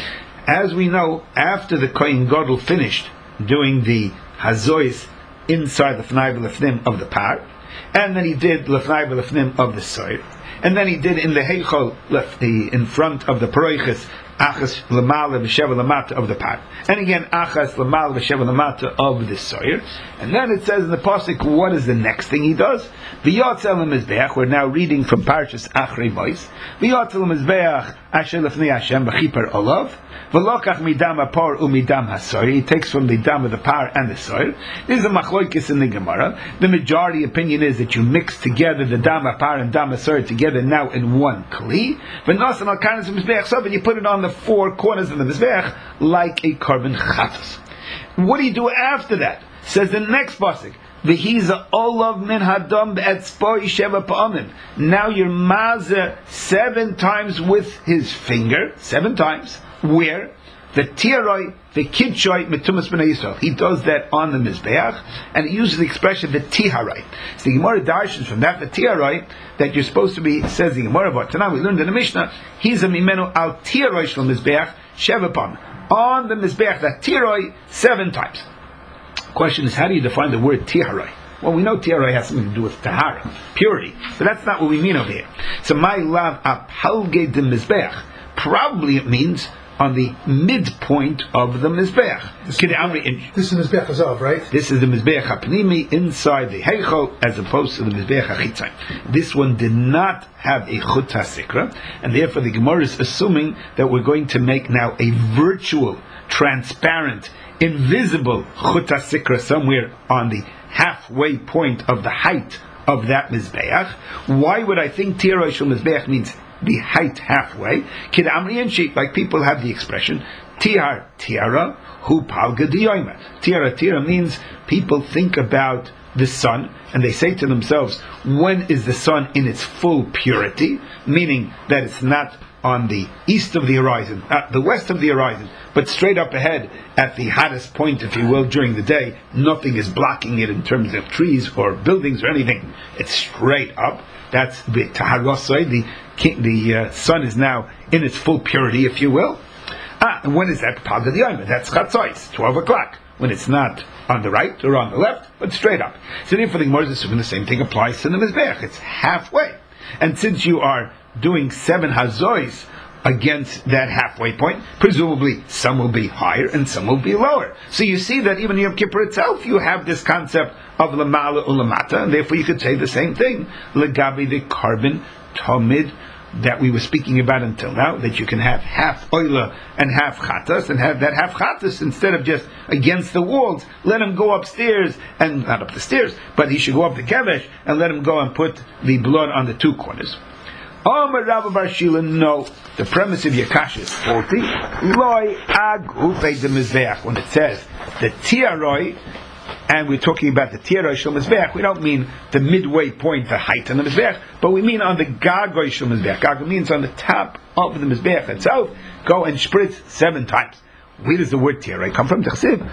As we know, after the Kohen Gadol finished doing the hazois inside the fnai v'lefnim of the par, and then he did lefnai v'lefnim of the soir, and then he did in the heichol in front of the paroiches achas lemala v'sheva lemata of the par, and again achas lemala v'sheva lemata of the soir, and then it says in the pasuk, what is the next thing he does? V'yotzel lemizbeach. We're now reading from Parshas Achrei Mos. V'yotzel lemizbeach asher lefnei Hashem b'chiper olav v'lokach midam hapar u'midam hasoir. He takes from the dam of the par and the soir. This is a machloikis in the Gemara. The majority opinion is that you mix together the dam hapar and dam hasoir together now in one kli. V'nosan al kanas mizbeach so, and you put it on the four corners of the mizbeach like a carbon chatas. What do you do after that? Says the next pasuk, V'hiza olav min hadam be'etzpoi sheva pa'amim. Now you're mazer seven times with his finger, seven times. Where? The tiaroi, the kitchoi, metumas b'nai Yisrael. He does that on the mizbeach, and he uses the expression the tiharoi. So the Gemara darshans from that the tiaroi that you're supposed to be, says the Gemara. But tonight we learned in the Mishnah, he's a mimenu al tiaroi shel mizbeach sheva pa'amim. On the mizbeach, that tiaroi seven times. Question is, how do you define the word tiharoi? Well, we know tiharoi has something to do with tahara, purity, but that's not what we mean over here. So my lav aphalge de mizbeach. Probably it means on the midpoint of the Mizbeach. This is Mizbeach Hazav, right? This is the Mizbeach HaPnimi inside the Heichal, as opposed to the Mizbeach HaChitzayim. This one did not have a Chut HaSikra, and therefore the Gemara is assuming that we're going to make now a virtual, transparent, invisible Chut HaSikra somewhere on the halfway point of the height of that Mizbeach. Why would I think Tira Shel Mizbeach means the height halfway? Kid Amri and Sheep, like people have the expression, Tiar Tiara, Hu Palga Diyoima. Tiara Tiara means people think about the sun, and they say to themselves, when is the sun in its full purity? Meaning that it's not on the east of the horizon, uh, the west of the horizon, but straight up ahead at the hottest point, if you will, during the day. Nothing is blocking it in terms of trees or buildings or anything. It's straight up. That's the Taharosai, the the uh, sun is now in its full purity, if you will. Ah, and when is that? That's Chatzos, twelve o'clock, when it's not on the right or on the left, but straight up. So therefore the Gemara is assuming the same thing applies to the Mizbeach. It's halfway. And since you are doing seven hazois against that halfway point, presumably some will be higher and some will be lower. So you see that even in Yom Kippur itself, you have this concept of lamala ulamata, and therefore you could say the same thing, legabi, the carbon tamid that we were speaking about until now, that you can have half oila and half chatas, and have that half chatas instead of just against the walls, let him go upstairs, and not up the stairs, but he should go up the kevesh and let him go and put the blood on the two corners. Amar Rabba Bar Shila, no, the premise of Yakash is faulty. Loi ag ufei de mizbeach. When it says the tiaroi, and we're talking about the tiaroi shel mizbeach, we don't mean the midway point, the height on the mizbeach, but we mean on the gagoi shel mizbeach. Gagoi means on the top of the mizbeach itself. Go and spritz seven times. Where does the word tiaroi come from?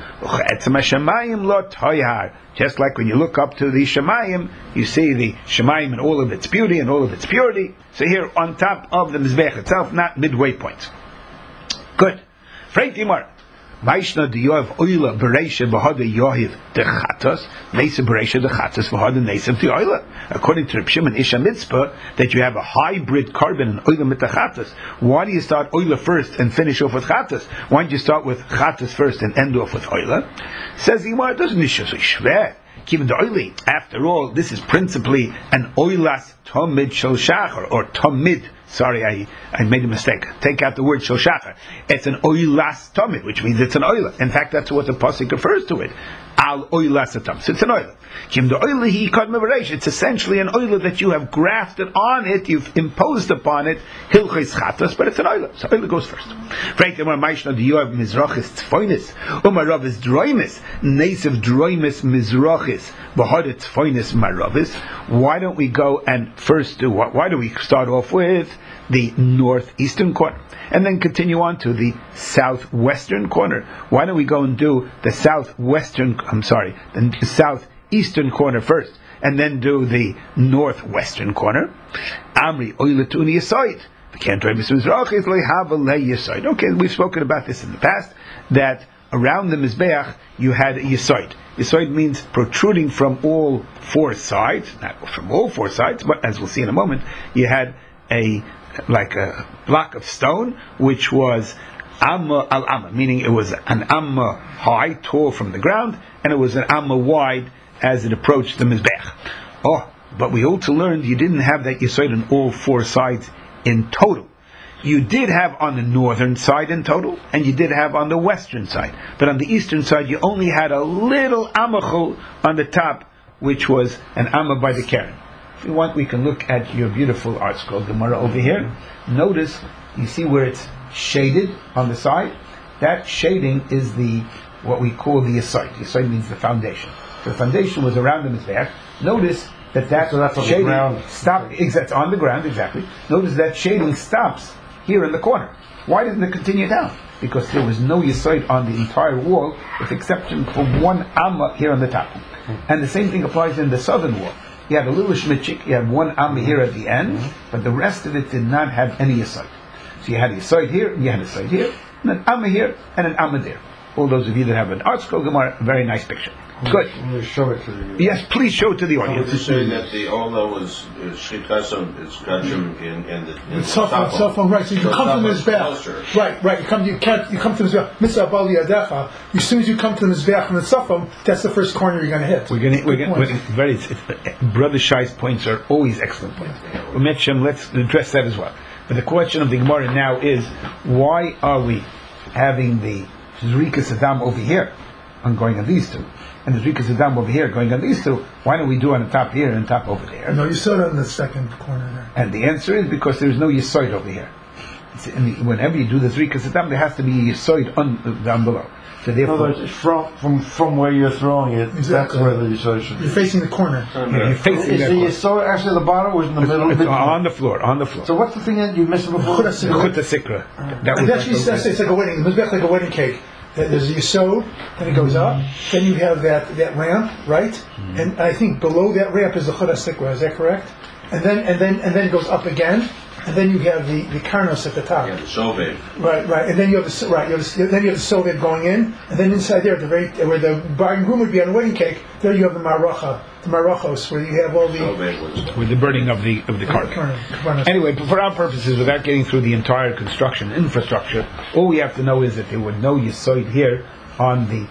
Just like when you look up to the Shemayim, you see the Shemayim in all of its beauty and all of its purity. So here on top of the Mizbech itself, not midway points. Good. Freit Yimar. Maishna diyov oila bereisha v'hada yohiv dechatos, nesa bereisha dechatos v'hada nesa diyoila. According to Reb Shimon Isha Mitzpah, that you have a hybrid carbon and oila mit chatos. Why do you start oila first and finish off with chatos? Why don't you start with chatos first and end off with oila? Says Yimar, doesn't this so shver? Given the oili, after all, this is principally an oilas tomid shel shachar, or tomid. Sorry, I, I made a mistake. Take out the word shel shachar. It's an oilas tomid, which means it's an oila. In fact, that's what the pasuk refers to it. Al oilas atam. So it's an oila. Kim the oila he kadmevaresh. It's essentially an oila that you have grafted on it, you've imposed upon it hilchos chatas, but it's an oila. So oila goes first. Frankly, when Maishna the Yoav mizrachis tfoinis, Umarav is droimis, nasiv droimis mizrachis, v'hadet tfoinis maravis. Why don't we go and first do what? Why do we start off with the northeastern corner and then continue on to the southwestern corner? Why don't we go and do the southwestern? I'm sorry, the southeastern corner first, and then do the northwestern corner? Amri oilatuni yasoid. Okay, we've spoken about this in the past, that around the Mizbeach you had a Yisoid. Yisoid means protruding from all four sides, not from all four sides, but as we'll see in a moment, you had a, like a block of stone, which was Amma al Amma, meaning it was an Amma high, tall from the ground, and it was an Amma wide as it approached the Mizbeach. Oh, but we also learned you didn't have that Yisoid on all four sides in total. You did have on the northern side in total, and you did have on the western side. But on the eastern side, you only had a little amachol on the top, which was an amma by the Karen. If you want, we can look at your beautiful art scroll Gemara over here. Notice, you see where it's shaded on the side? That shading is the what we call the yesod. Yesod means the foundation. So the foundation was around the mizbeach. Notice that that so that's on shading the ground. Stop, exactly, on the ground, exactly. Notice that shading stops here in the corner. Why didn't it continue down? Because there was no yesod on the entire wall, with exception for one amma here on the top. And the same thing applies in the southern wall. You had a little shmitchik, you had one amma here at the end, but the rest of it did not have any yesod. So you had a yesod here, and you had a yesod here, and an amma here, and an amma there. All those of you that have an art scroll Gemara, a very nice picture. Good. We'll show it to you. Yes, please show it to the Would you audience. say that the although is shchitasam is kachim in in the in It's cell phone, cell phone, right? So you So come to the Tafel is mizbeach, closer. right? Right. You come, you can't, you come to the mizbeach. Mitzvah bali yadecha. As soon as you come to the mizbeach and the cell phone, that's the first corner you're going to hit. We're going we're Good going point. very. It's, Brother Shai's points are always excellent points. Umet let's address that as well. But the question of the Gemara now is, why are we having the Zrika Saddam over here and going on these two, and the Zrika Saddam over here going on these two? Why don't we do on the top here and top over there? No, you saw it on the second corner there. And the answer is because there is no Yisoid over here. It's in the, whenever you do the Zrika Saddam, there has to be a Yisoid on, down below. So In therefore, other words, from, from, from where you're throwing it, Exactly. that's where the Yisod should be. You're facing the corner. yeah, you're facing Is that the corner. Yisod actually at the bottom or is it in the middle? It's on the floor, on the floor. So what's the thing that you missed before? Chut HaSikra. Chut HaSikra. That And was actually, it's, it's like a wedding. The mizbeach like a wedding cake. There's a yisod, then it goes up. Then you have that, that ramp, right? Mm-hmm. And I think below that ramp is the chut HaSikra. Is that correct? And then and then and then it goes up again. And then you have the, the karnos at the top. Yeah, the Soved. Right, right. And then you have the right. You have the, then you have the soviet going in, and then inside there, at the very where the bride and groom would be on the wedding cake, there you have the maracha, the marachos, where you have all the Soved was with the burning of the of the carpet. karnos. Anyway, but for our purposes, without getting through the entire construction infrastructure, all we have to know is that there were no Yisoid here on the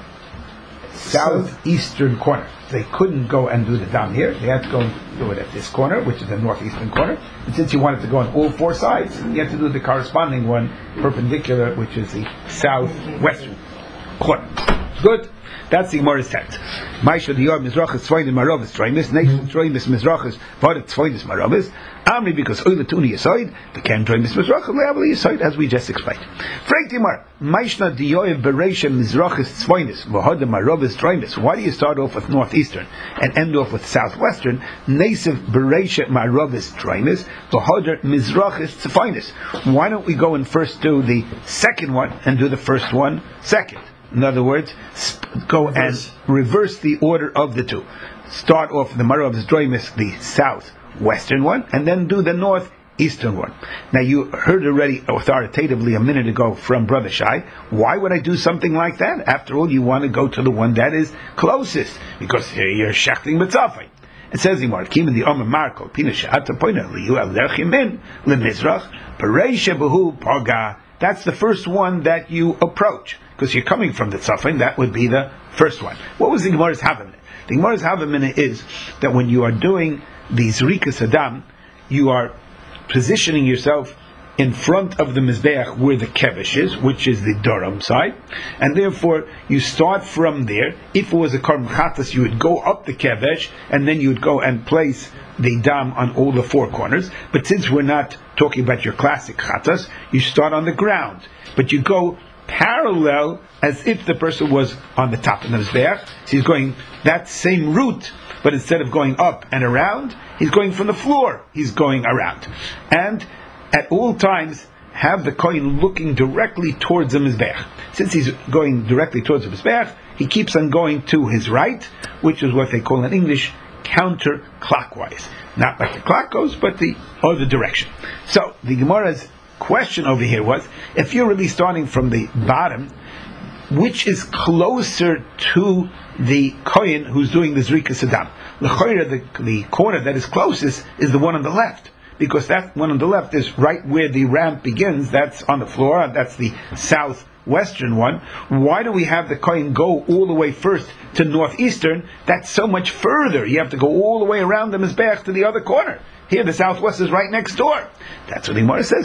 southeastern corner. They couldn't go and do the dam here. They had to go and do it at this corner, which is the northeastern corner. And since you wanted to go on all four sides, you had to do the corresponding one perpendicular, which is the southwestern corner. Good. That's the Gemara's text. Maisha diyar mizrachas tzvoinis maravis troimis, neisha troimis mizrachas vadet tzvoinis maravis. Amri because oila tuni yisoid, the ken troimis mizrachas leavli yisoid, as we just explained. Frank Dimar, Maishna diyar bereisha mizrachas tzvoinis vahad maravis troimis. Why do you start off with northeastern and end off with southwestern? Neisiv bereisha maravis troimis vahad mizrachas tzvoinis. Why don't we go and first do the second one and do the first one second? In other words, sp- go Reverse. and reverse the order of the two. Start off the Marav Zdroimis, the southwestern one, and then do the northeastern one. Now you heard already authoritatively a minute ago from Brother Shai, why would I do something like that? After all, you want to go to the one that is closest, because you're shachting mitzafai. It says in Mark, in the Omer Marko, Pina Sha'ata Poina, Liu Al Lerchimin, Lemizrach, Pereisha Behu Paga. That's the first one that you approach, because you're coming from the Tzafin. That would be the first one. What was the Gemara's Havamina? The Gemara's Havamina is that when you are doing the Zrika Saddam, you are positioning yourself in front of the Mizbeach where the Kevesh is, which is the Durham side, and therefore you start from there. If it was a Karm Chatas, you would go up the Kevesh, and then you would go and place the Dam on all the four corners. But since we're not talking about your classic Chatas, you start on the ground, but you go parallel as if the person was on the top of the Mizbeach. So he's going that same route, but instead of going up and around, he's going from the floor, he's going around. And at all times, have the Kohen looking directly towards the Mizbeach. Since he's going directly towards the Mizbeach, he keeps on going to his right, which is what they call in English counterclockwise. Not like the clock goes, but the other direction. So, the Gemara's question over here was, if you're really starting from the bottom, which is closer to the Kohen who's doing the Zrika Saddam? The, the corner that is closest is the one on the left, because that one on the left is right where the ramp begins. That's on the floor. That's the southwestern one. Why do we have the Kohen go all the way first to northeastern? That's so much further. You have to go all the way around the Mizbeach to the other corner. Here, the southwest is right next door. That's what the Gemara says.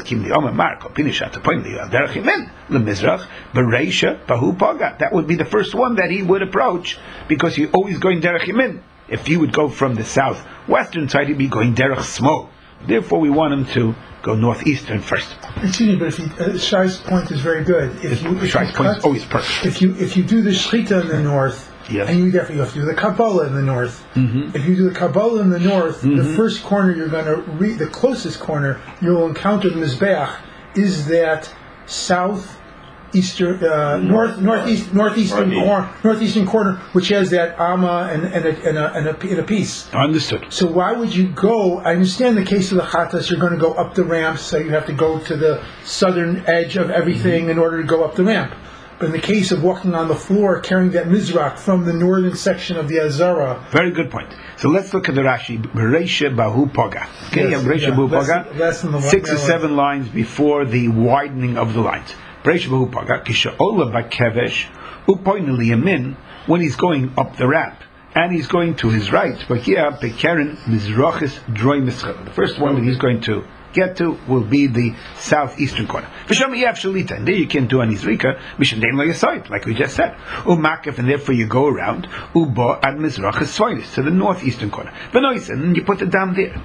That would be the first one that he would approach, because you're always going derech yamin. If he would go from the southwestern side, he'd be going derech smol. Therefore, we want him to go northeastern first. Excuse me, but if he, uh, Shai's point is very good. If you, if Shai's you point cut, is always perfect. If you if you do the shechita in the north, Yes. and you definitely have to do the Kabbalah in the north. Mm-hmm. If you do the Kabbalah in the north, Mm-hmm. the first corner you're going to read, the closest corner you'll encounter the Mizbeach is that south eastern, uh, north northeast northeastern Northeast. corner, northeastern corner, which has that amma and and a, and a, and a, and a piece. Understood. So why would you go? I understand the case of the Chatas, you're going to go up the ramp, so you have to go to the southern edge of everything in order to go up the ramp. But in the case of walking on the floor, carrying that mizrach from the northern section of the Azara. Very good point. So let's look at the Rashi. Bereisha Bahu Poga. Okay, Yes, Bereisha yeah. Bahu Less- Poga. less than the Six one- or seven lines before the widening of the lines. Bereisha Bahu Poga. Kisha Ola Bakevesh Upoin Liyamin, when he's going up the ramp. And he's going to his right. But here, Bekeren Mizrachis Droi Mischel. The first one that he's going to get to will be the southeastern corner. And there you can do an Izrika, like we just said. Umakif, and therefore you go around, Ubo ad Mizrachis Svoinis, to the northeastern corner. And you put the dam there.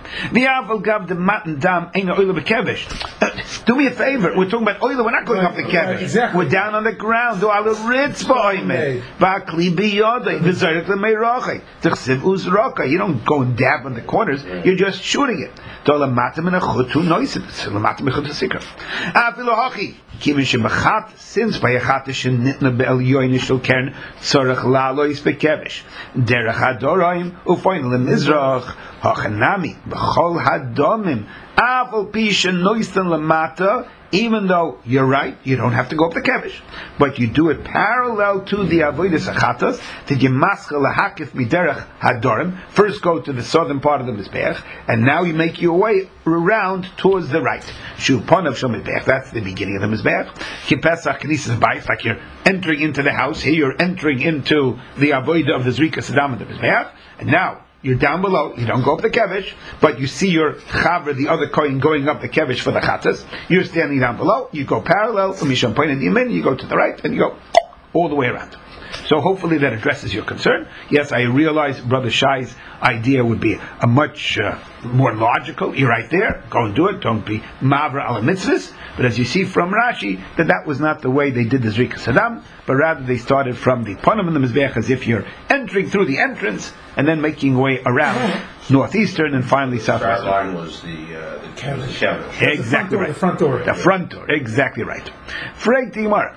Do me a favor, we're talking about oil, we're not going Right, up the right, kevish. exactly. We're down on the ground. Do ala ritz ba'oimed. Va'kli biyodai. V'zarek l'meirachai. T'chsiv uzraka. You don't go and dab on the corners. You're just shooting it. Do ala matam in a chutu noisim. Ala matam in a chutu sikra. Afilu hachi. Kimin shemachat. Since by a chat shenitna be'el yoyne shel kern tzorach la'alois bekevish. Derech hadoraim. Ufoin l'mizrach. Hachanami. B'chol hadomim. Aval pisha noisten lamata. Even though you're right, you don't have to go up the kevish, but you do it parallel to the avodas achatas. That you maskal lahakif miderech hadorim. First go to the southern part of the mizbeach, and now you make your way around towards the right. Shupon of shom mizbeach. That's the beginning of the mizbeach. Kipesach knisas bayis, like you're entering into the house. Here you're entering into the avodah of the zrika sadam of the mizbeach, and now you're down below. You don't go up the kevish, but you see your chaver, the other coin, going up the kevish for the chatas. You're standing down below. You go parallel from Misham point and Yemen. You go to the right, and you go all the way around. So hopefully that addresses your concern. Yes, I realize Brother Shai's idea would be a much uh, more logical. You're right there. Go and do it. Don't be mavra ala mitzvahs. But as you see from Rashi, that that was not the way they did the Zrika Saddam, but rather they started from the Panim and the Mizbeach, as if you're entering through the entrance and then making way around northeastern and finally southwestern. That line was the uh, the kevish. Exactly right. The front door. The front door. Exactly right. Freit Gemara.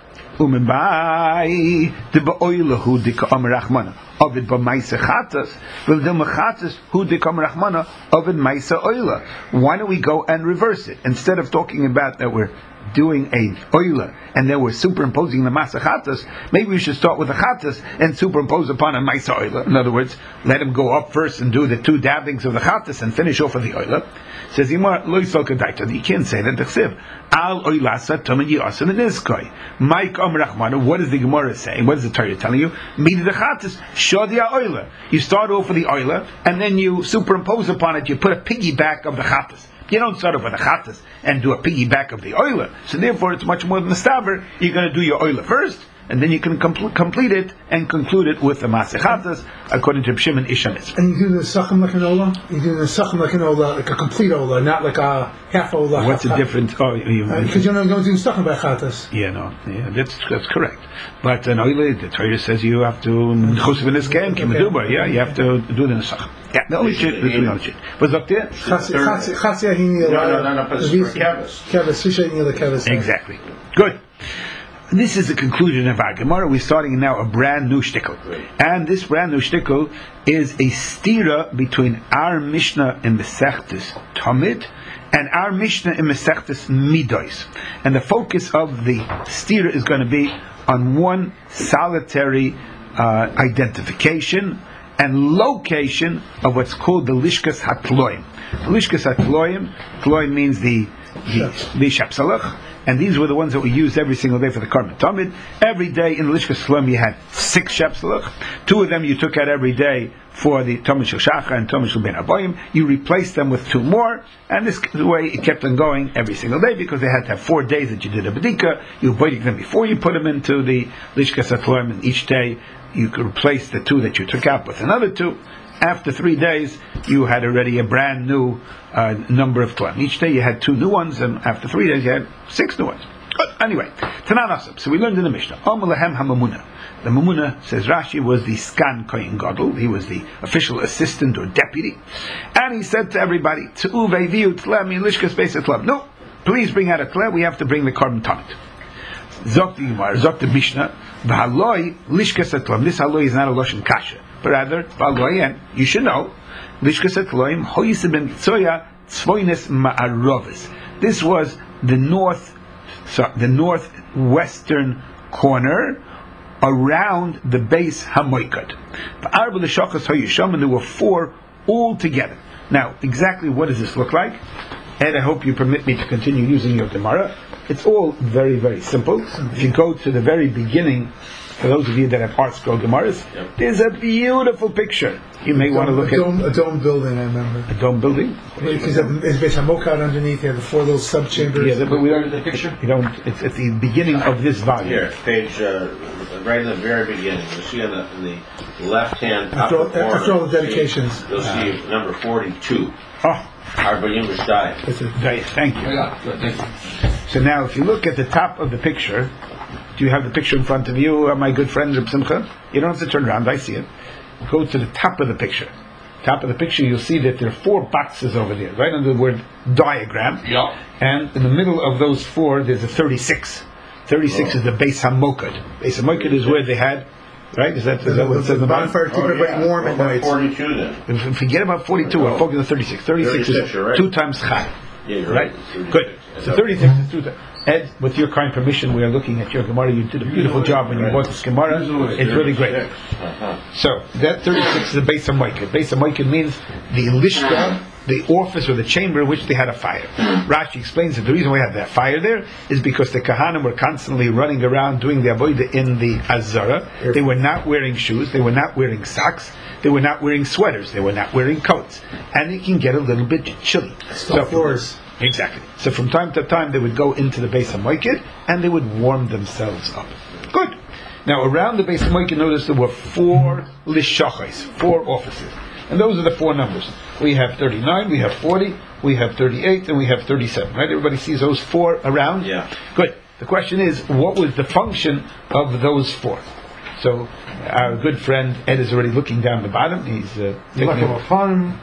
Umebai de beoilahu de kamrachmana ovid b'maisa chatas vil de mechatas hu de kamrachmana ovid maisa oila. Why don't we go and reverse it instead of talking about that we're doing a oila and then we're superimposing the masa chatas? Maybe we should start with the chatas and superimpose upon a maisa oila. In other words, let him go up first and do the two dabbings of the chatas and finish off with the oila. Says Yimar lo yisokadaita. You can't say that. T'chsiv al oilasa tamen yiasan in iskoi. Mike Amrachmana. What is the Gemara saying? What is the Torah telling you? Midi the chatas shodia oila. You start off with the oila and then you superimpose upon it. You put a piggyback of the chatas. You don't start off with the chatas and do a piggyback of the oila. So therefore, it's much more than the staver. You're going to do your oila first, and then you can compl- complete it and conclude it with the masechatas according to Shimon Ishamitz. And you do the sachem like an ola? You do the sachem like an ola, like a complete ola, not like a half ola. What's the difference? Oh, you, Uh, because you don't, don't do sachem by chatas. yeah, no, yeah, that's that's correct. But an oila, the Torah says you have to chosef in this game, kimedubar. Yeah, you have to do the nesach. Yeah, the only shit is the only shit. What's up there? Chatzia hini No, no, no, no, but it's for kevis. Kevis, fisha hini the kevis. Exactly. Good. This is the conclusion of our Gemara. We're starting now a brand new shtickle. And this brand new shtickle is a stira between our Mishnah in Mesechtes Tamid and our Mishnah in Mesechtes Midos. And the focus of the stira is going to be on one solitary uh, identification and location of what's called the Lishkas HaTloim. The Lishkas HaTloim, Tloim means the the, the Shapsalach, and these were the ones that we used every single day for the Karban Tamid. Every day in the Lishkas HaTloim you had six Shapsalach. Two of them you took out every day for the Tamid Shel Shachar and Tamid Shel Ben Aboyim. You replaced them with two more, and this way it kept on going every single day because they had to have four days that you did a Bedika. You avoided them before you put them into the Lishkas HaTloim, and each day you could replace the two that you took out with another two. After three days, you had already a brand new uh, number of tloim. Each day you had two new ones, and after three days you had six new ones. Good. Anyway, Tanan Asab. So we learned in the Mishnah. Amalehem HaMamuna. The Mamuna, says Rashi, was the Skan Kohen Gadol. He was the official assistant or deputy. And he said to everybody, T'u ve'viu tlem min lishkas beis tlem. No, please bring out a tlem. We have to bring the Karban Tamid. Zok the Gemara, Zok the Mishnah, V'haloi lishkas tlem. This haloi is not a lashon kasha, but rather v'haloi, and you should know, lishkas tlem hoyis ben tzoya tzvoines ma'arovis. This was the north, so the northwestern corner around the base hamoikad. And there were four all together. Now, exactly what does this look like? Ed, I hope you permit me to continue using your Gemara. It's all very, very simple. If you go to the very beginning, for those of you that have art scroll Gemaras, yep. There's a beautiful picture. You may a want dome, to look a dome, at a dome building. I remember a dome building because it's based on Mokad underneath. You have the four little sub chambers. Yeah, but we don't. The picture. You don't. It's at the beginning of this volume. Here, page uh, right in the very beginning. You'll see on the, in the left hand after, upper corner. After all the dedications, you'll see uh, number forty-two. Oh. Arba Yungish Dai. Thank you. So now, if you look at the top of the picture, do you have the picture in front of you, uh, my good friend Reb Simcha? You don't have to turn around, I see it. Go to the top of the picture. Top of the picture, you'll see that there are four boxes over there, right under the word diagram. Yeah. And in the middle of those four, there's a thirty-six. thirty-six oh. is the Beis HaMokad. Beis HaMokad is where they had. Right? Is that, is that what it says? The bonfire keep it very warm at night. forty-two then. Forget about forty-two. We're focusing on thirty-six. thirty-six is right. two times chai. Yeah, you're right? right. Good. So thirty-six is two times. Ed, with your kind permission, we are looking at your Gemara. You did a beautiful job when you bought this Gemara. It's really great. Uh-huh. So that thirty-six is the Beis HaMokad. Beis HaMokad means the lishka, the office or the chamber in which they had a fire. Rashi explains that the reason we had that fire there is because the Kahanim were constantly running around doing the avodah in the Azara. They were not wearing shoes, they were not wearing socks, they were not wearing sweaters, they were not wearing coats. And it can get a little bit chilly. So floors. Exactly. So from time to time they would go into the Beis HaMokad and they would warm themselves up. Good. Now around the Beis HaMokad, notice there were four lishachos, four offices. And those are the four numbers. We have thirty-nine, we have forty, we have thirty-eight, and we have thirty-seven. Right? Everybody sees those four around? Yeah. Good. The question is, what was the function of those four? So, our good friend Ed is already looking down the bottom. He's uh, taking a fun.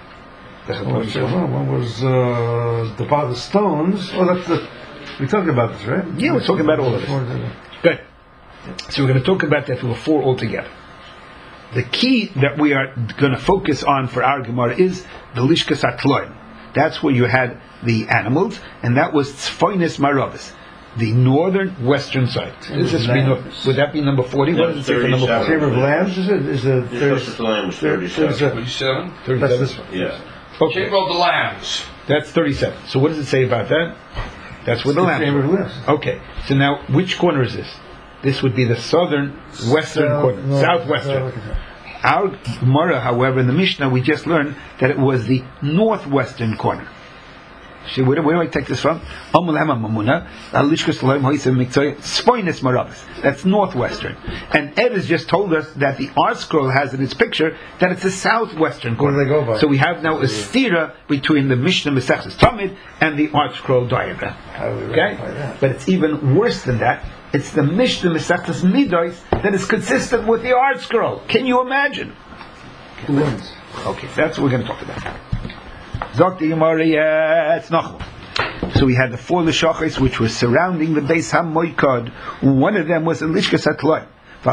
One was uh, the part of the stones. Oh, that's the. We're talking about this, right? Yeah, we're talking about all of this. Good. So we're going to talk about that. There were four altogether. The key that we are going to focus on for our Gemara is the Lishkas HaTloim. That's where you had the animals, and that was Tzfoinis Maravis, the northern western side. Is this be no, would that be number forty? No, what does it say for number forty? Chamber of Lambs, is it? Is it thirty-seven? was thirty-seven. thirty-seven? That's this one. Yeah. Okay. Chamber of the Lambs. That's thirty-seven. So what does it say about that? That's where the lambs Chamber of Lambs. Okay. So now, which corner is this? This would be the southern western South, corner, no, southwestern. no, Our Gemara, however, in the Mishnah, we just learned that it was the northwestern corner. See, where do, where do I take this from? That's northwestern. And Ed has just told us that the art scroll has in its picture that it's a southwestern corner. What do they go by? So we have now a stira between the Mishnah Mesechus Tamid and the art scroll diagram. Okay? But it's even worse than that. It's the Mishnah Mesechus Midos that is consistent with the art scroll. Can you imagine? Who wins? Okay, so that's what we're going to talk about. Zok the Gemara, it's Nachman. So we had the four lishachos which were surrounding the Beis HaMokad. One of them was the Lishkas HaTloim.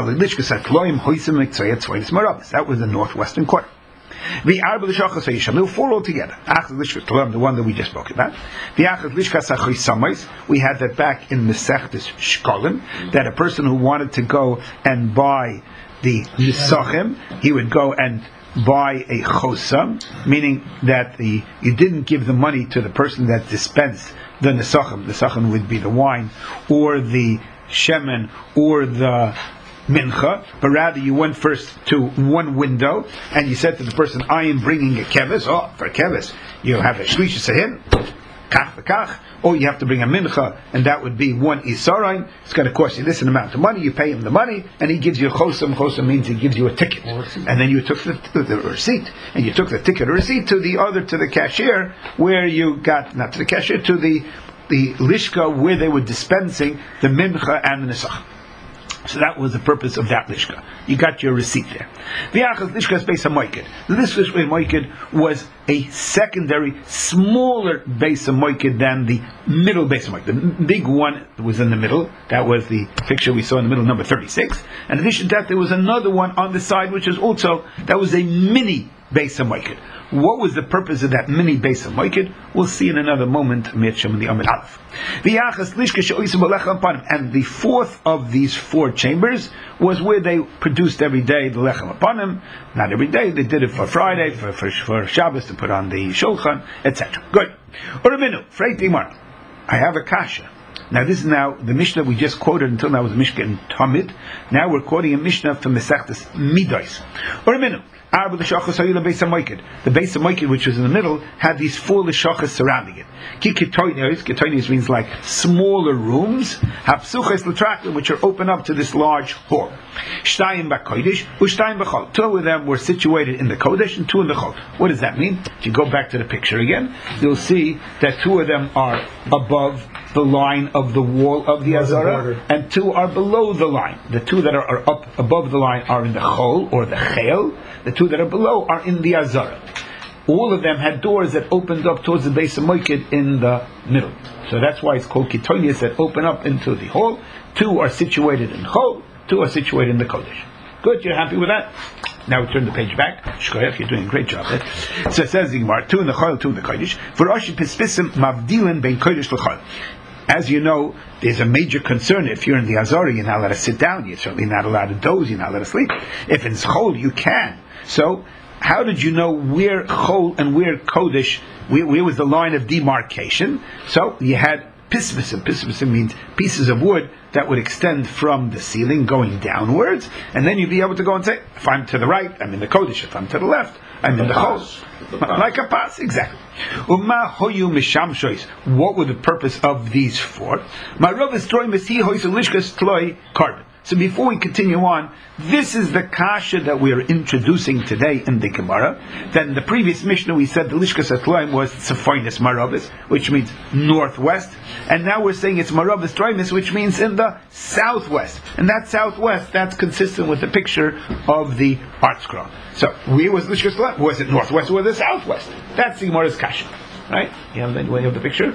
That was the northwestern corner. The Arba lishachos hayisham. There were four altogether. Achaz Lishkas HaTloim, the one that we just spoke about. The Achaz Lishkas HaChosamais. We had that back in Mesechtes Shkolim, that a person who wanted to go and buy the Nisachim, he would go and buy a chosam, meaning that the you didn't give the money to the person that dispensed the nesachim. The nesachim would be the wine, or the shemen, or the mincha, but rather you went first to one window and you said to the person, "I am bringing a keves." Oh, for a keves, you have a shlish sehin, kach v'kach, or you have to bring a mincha, and that would be one isarain. It's going to cost you this amount of money. You pay him the money, and he gives you a chosam. Chosam means he gives you a ticket, and then you took the, the receipt, and you took the ticket or receipt to the other, to the cashier, where you got, not to the cashier, to the the lishka where they were dispensing the mincha and the nesach. So that was the purpose of that lishka. You got your receipt there. The Achaz Lishkas Beis HaMokad. This Lishkas Beis HaMokad was a secondary, smaller Beis HaMokad than the middle Beis HaMokad. The big one was in the middle. That was the picture we saw in the middle, number thirty-six. And in addition to that, there was another one on the side, which is also, that was a mini Beis HaMoiked. What was the purpose of that mini Beis HaMoiked? We'll see in another moment. In the Amid Aleph. And the fourth of these four chambers was where they produced every day the lechem upon him. Not every day, they did it for Friday, for, for, for Shabbos to put on the shulchan, et cetera. Good. Uraminu, Freit Imar. I have a kasha. Now this is now the Mishnah we just quoted until now was Mishnah in Tamid. Now we're quoting a Mishnah from Mesechtes Midos. Uraminu. The Beis HaMoiked, which was in the middle, had these four lishachas surrounding it. Kitoinios means like smaller rooms, which are open up to this large hall. Two of them were situated in the Kodesh and two in the Chol. What does that mean? If you go back to the picture again, you'll see that two of them are above the line of the wall of the Azara, and two are below the line. The two that are, are up above the line are in the Chol, or the Chel. The two that are below are in the Azara. All of them had doors that opened up towards the Beis HaMoiked in the middle. So that's why it's called Kitonias, that open up into the hall. Two are situated in Chol, two are situated in the Kodesh. Good, you're happy with that? Now we turn the page back. Shkoyach, you're doing a great job. Eh? So it says the Gemara, two in the Chol, two in the Kodesh. For Rashi Pispisim Mavdilin Ben Kodesh L'Chol. As you know, there's a major concern. If you're in the Azara, you're not allowed to sit down. You're certainly not allowed to doze. You're not allowed to sleep. If it's Chol, you can. So, how did you know where Chol and where Kodesh, where, where was the line of demarcation? So, you had pisvisim. Pisvisim means pieces of wood that would extend from the ceiling going downwards, and then you'd be able to go and say, if I'm to the right, I'm in the Kodesh. If I'm to the left, I'm in the Chol. Like a pass, exactly. Uma hoyu mishamshois. What were the purpose of these four? My Rav is throwing mesi hoisalishkas tloi carbon. So before we continue on, this is the kasha that we are introducing today in the Gemara. Then in the previous Mishnah we said the lishkas atloim was tzefoinis maravis, which means northwest, and now we're saying it's maravis troimis, which means in the southwest. And that southwest, that's consistent with the picture of the art scroll. So where was lishkas atloim? Was it northwest or the southwest? That's the Gemara's kasha, right? You have the, you have the picture.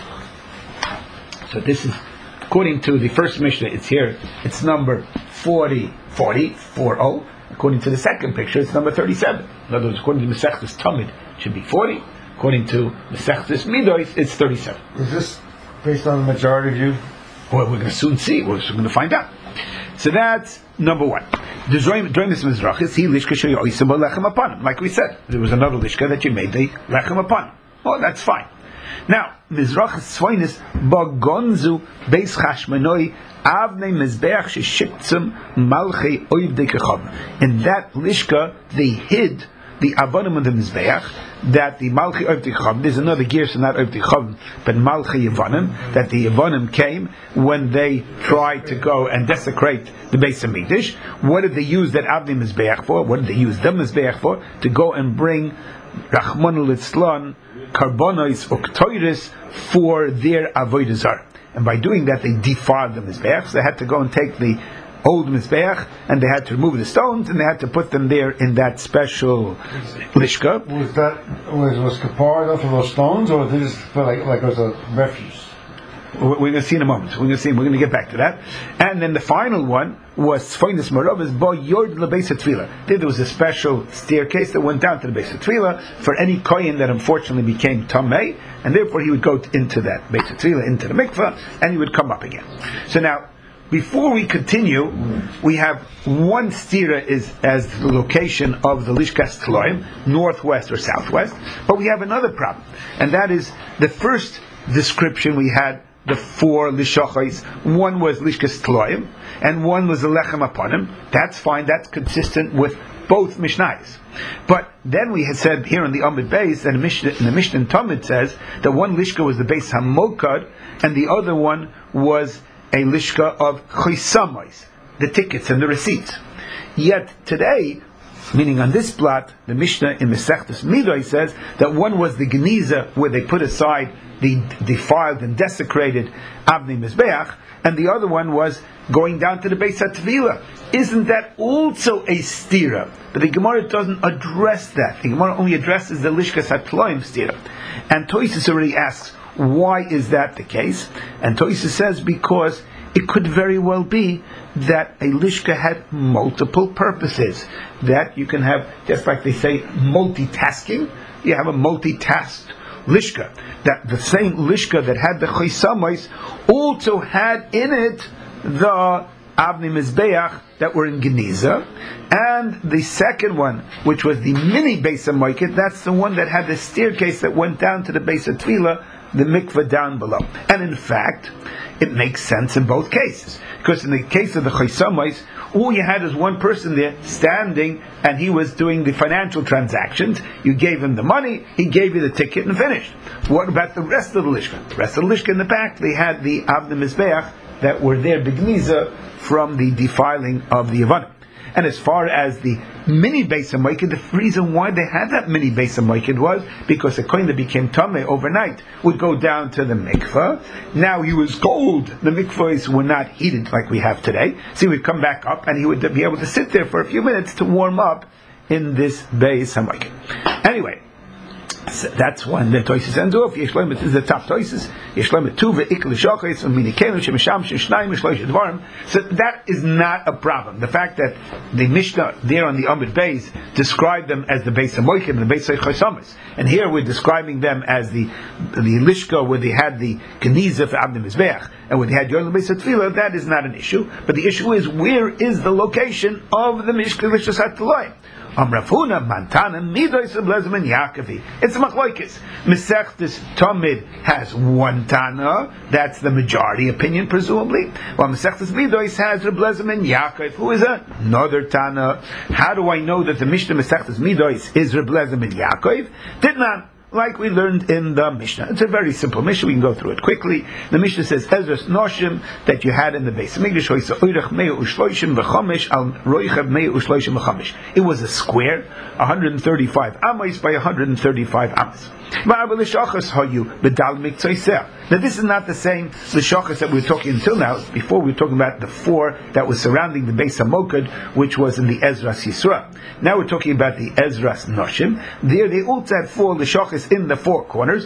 So this is. According to the first Mishnah, it's here, it's number forty, forty, forty. According to the second picture, it's number thirty-seven. In other words, according to Mesechtes Tamid, it should be forty. According to Mesechtes Midos, it's thirty-seven. Is this based on the majority view? Well, we're going to soon see. We're soon going to find out. So that's number one. Like we said, there was another lishka that you made the lechem upon. Oh, that's fine. Now, Mizrach Tzvoinis Bagonzu Beis Chashmonoi Avnei Mizbeach Sheshiktzim Malchei Oivdei Kechom. In that lishka, they hid the avonim of the Mizbeach, that the Malchei Oivdei Kechom, there's another gear, so not Oivdei Kechom, but Malchei Yavonim, that the Yavonim came when they tried to go and desecrate the Beis HaMikdash. What did they use that Avnei Mizbeach for? What did they use the Mizbeach for? To go and bring Rachmanu Litzlan Karbonos Uktoiris for their Avodah Zarah. And by doing that, they defiled the Mizbeach. So they had to go and take the old Mizbeach, and they had to remove the stones, and they had to put them there in that special lishka. Was that was was kapara for those stones, or did this feel like like it was a refuse? We're going to see in a moment. We're going to see. We're going to get back to that. And then the final one was Tzfoinis Maravis Bo Yord LeBeis HaTefila. There was a special staircase that went down to the Beis HaTefila for any kohen that unfortunately became Tamei, and therefore he would go into that Beis HaTefila, into the mikveh, and he would come up again. So now, before we continue, we have one stira is as the location of the Lishkas Tloim, northwest or southwest, but we have another problem, and that is the first description we had. The four lishachos, one was lishkas tloim, and one was the lechem upon him. That's fine. That's consistent with both mishnayos. But then we had said here in the Amud Beis, that in the Mishnah in Talmud says that one lishka was the Beis Hamokad, and the other one was a lishka of chosamos, the tickets and the receipts. Yet today, meaning on this plot, the Mishnah in Mesechtes Midos says that one was the geniza, where they put aside the defiled and desecrated Avnei Mizbeach, and the other one was going down to the Beis HaTefila. Isn't that also a stira? But the Gemara doesn't address that. The Gemara only addresses the Lishkas HaTloim stira. And Toysis already asks, why is that the case? And Toysis says, because it could very well be that a lishka had multiple purposes. That you can have, just like they say, multitasking. You have a multitasked lishka. That the same lishka that had the chaysamais also had in it the Avnei Mizbeach that were in Geniza, and the second one, which was the mini Beis HaMoiked, that's the one that had the staircase that went down to the Beis HaTfilah, the mikveh down below. And in fact, it makes sense in both cases, because in the case of the Chaysamais, all you had is one person there standing, and he was doing the financial transactions. You gave him the money, he gave you the ticket, and finished. What about the rest of the lishka? The rest of the lishka in the back, they had the Avnei Mizbeach that were there b'gniza from the defiling of the Yavanim. And as far as the mini Beis HaMoiked, the reason why they had that mini Beis HaMoiked was because a coin that became tameh overnight would go down to the mikveh. Now he was cold. The mikvehs were not heated like we have today. So he would come back up and he would be able to sit there for a few minutes to warm up in this Beis HaMoiked. Anyway, so that's one. The Toises ends off. Yeshloim, this is the top Toises. Yeshloim tu ve'ikl shachos u'minikenu shemisham shnayim shlosh dvarim. So that is not a problem. The fact that the Mishnah there on the Amud Beis described them as the Beis HaMoiked and the Beis HaChaysamis, and here we're describing them as the the Lishka where they had the Geniza for Avnei Mizbeach and where they had Yom Beis HaTfilah. That is not an issue. But the issue is, where is the location of the Mishka Lishkas HaTfilah? Amrafuna Mantana Midois Blezim and Yaakovi. It's a machlokes. Mesechtes Tamid has one Tana, that's the majority opinion, presumably. While Mesechtes Midois has Blezim and Yaakov, who is another Tana. How do I know that the Mishnah Mesechtes Midois is Blezim and Yaakov? Did not. Like we learned in the Mishnah. It's a very simple Mishnah, we can go through it quickly. The Mishnah says, Ezras Noshim, that you had in the base. It was a square, one hundred thirty-five amos by one hundred thirty-five amos. Now this is not the same Lishachas that we were talking until now. Before we were talking about the four that was surrounding the Beis HaMoked, which was in the Ezras Yisra. Now we're talking about the Ezras Noshim. There they also had four Lishachas in the four corners.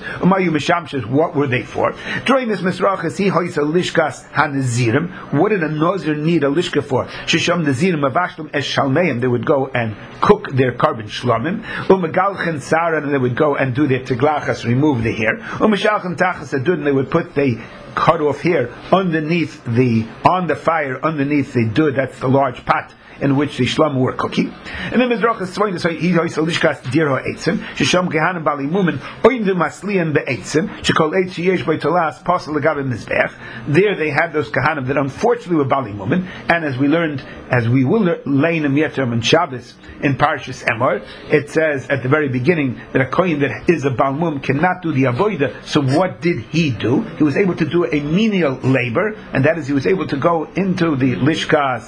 What were they for? During this Misrachas, he hoisa Lishkas HaNazirim. What did a Nazir need a Lishka for? Shisham Nazirim Avashlam Es Shalmeim. They would go and cook their carbon shlamim. Umagalchen Saran, and they would go and do their Teglachas, remove the hair. Umashalchen Tachas Adud, and they would put the cut off hair underneath the, on the fire, underneath the dud, that's the large pot in which the shlam were cooking. And then Mizrachas Tzvoin, so he hoys a lishkas dir ha'etzim, shesham gehanim bali mumen, oim de masliyan be'etzim, shekol eitz yesh by talas, pasal legabe mizbech. There they had those kahanim that unfortunately were bali mumen, and as we learned, as we will learn in Yeterem and Shabbos, in Parshas Emor, it says at the very beginning that a kohen that is a bal mum cannot do the avoida. So what did he do? He was able to do a menial labor, and that is he was able to go into the lishkas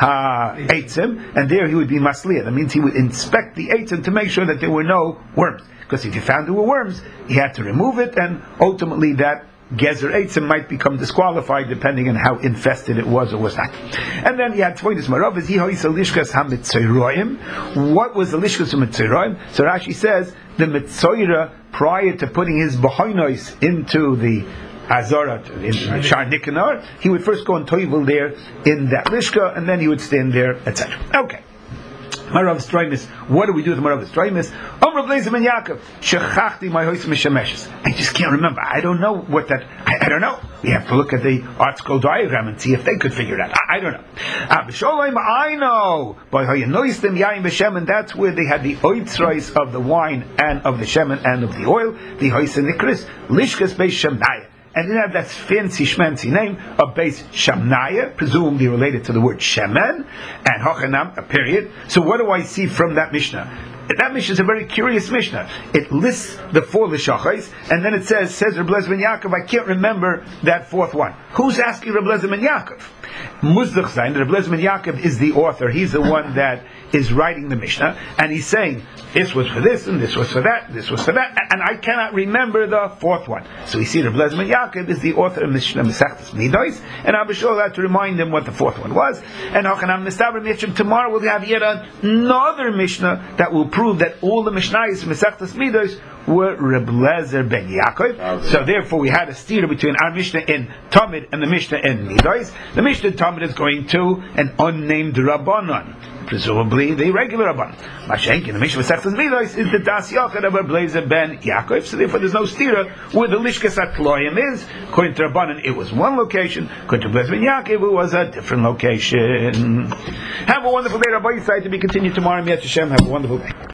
ha-eitzim, and there he would be masliya. That means he would inspect the eitzim to make sure that there were no worms. Because if you found there were worms, he had to remove it, and ultimately that gezer eitzim might become disqualified depending on how infested it was or was not. And then he had tvoidus marav, is he hoisa lishkas ha-mitzoyroim. What was the lishkas ha-mitzoyroim? So Rashi says, the mitzoyra, prior to putting his behoinois into the Azorat, in Shar Nikanor, he would first go and toivel there in that lishka, and then he would stand there, et cetera. Okay. Marav Straimis. What do we do with Marav Straimis? Omra Blazim and Yaakov. Shechachti my hois mishameshes. I just can't remember. I don't know what that. I, I don't know. We have to look at the article diagram and see if they could figure it out. I, I don't know. Ah, b'sholim, I know. By hayanoistim yayin b'shemen. That's where they had the oitzrais of the wine and of the shemen and of the oil. The hois and nikris lishkas beis shemnaya. And then have that fancy schmancy name of Beis Shamnaya, presumably related to the word Shemen, and Hochanam, a period. So what do I see from that Mishnah? That Mishnah is a very curious Mishnah. It lists the four Lishachais, and then it says, says Reb Eliezer ben Yaakov, I can't remember that fourth one. Who's asking Reb Eliezer ben Yaakov? Muzdach Zayin, that Reb Eliezer ben Yaakov is the author. He's the one that is writing the Mishnah, and he's saying this was for this, and this was for that, this was for that, and I cannot remember the fourth one. So we see Reb Eliezer ben Yaakov is the author of Mishnah Masechtas Midos, and Abba Shaul had to remind him what the fourth one was. And Hachanam Mistaber Mishnah, tomorrow we'll have yet another Mishnah that will prove that all the Mishnayos in Masechtas Midos were Reb Eliezer ben Yaakov. Okay. So therefore we had a steer between our Mishnah in Tamid and the Mishnah in Midos. The Mishnah in Tamid is going to an unnamed Rabbanon, presumably the regular Rabbanon. Mashenk in the Mishnah Masechtas Midos is the Das Yachad of Reb Eliezer ben Yaakov. So therefore there's no steer where the Lishkas HaKloyim is. According to Rabbanon it was one location. According to Reb Eliezer ben Yaakov it was a different location. Have a wonderful day, Rabbi Yisai, to be continued tomorrow. Miat Hashem. Have a wonderful day.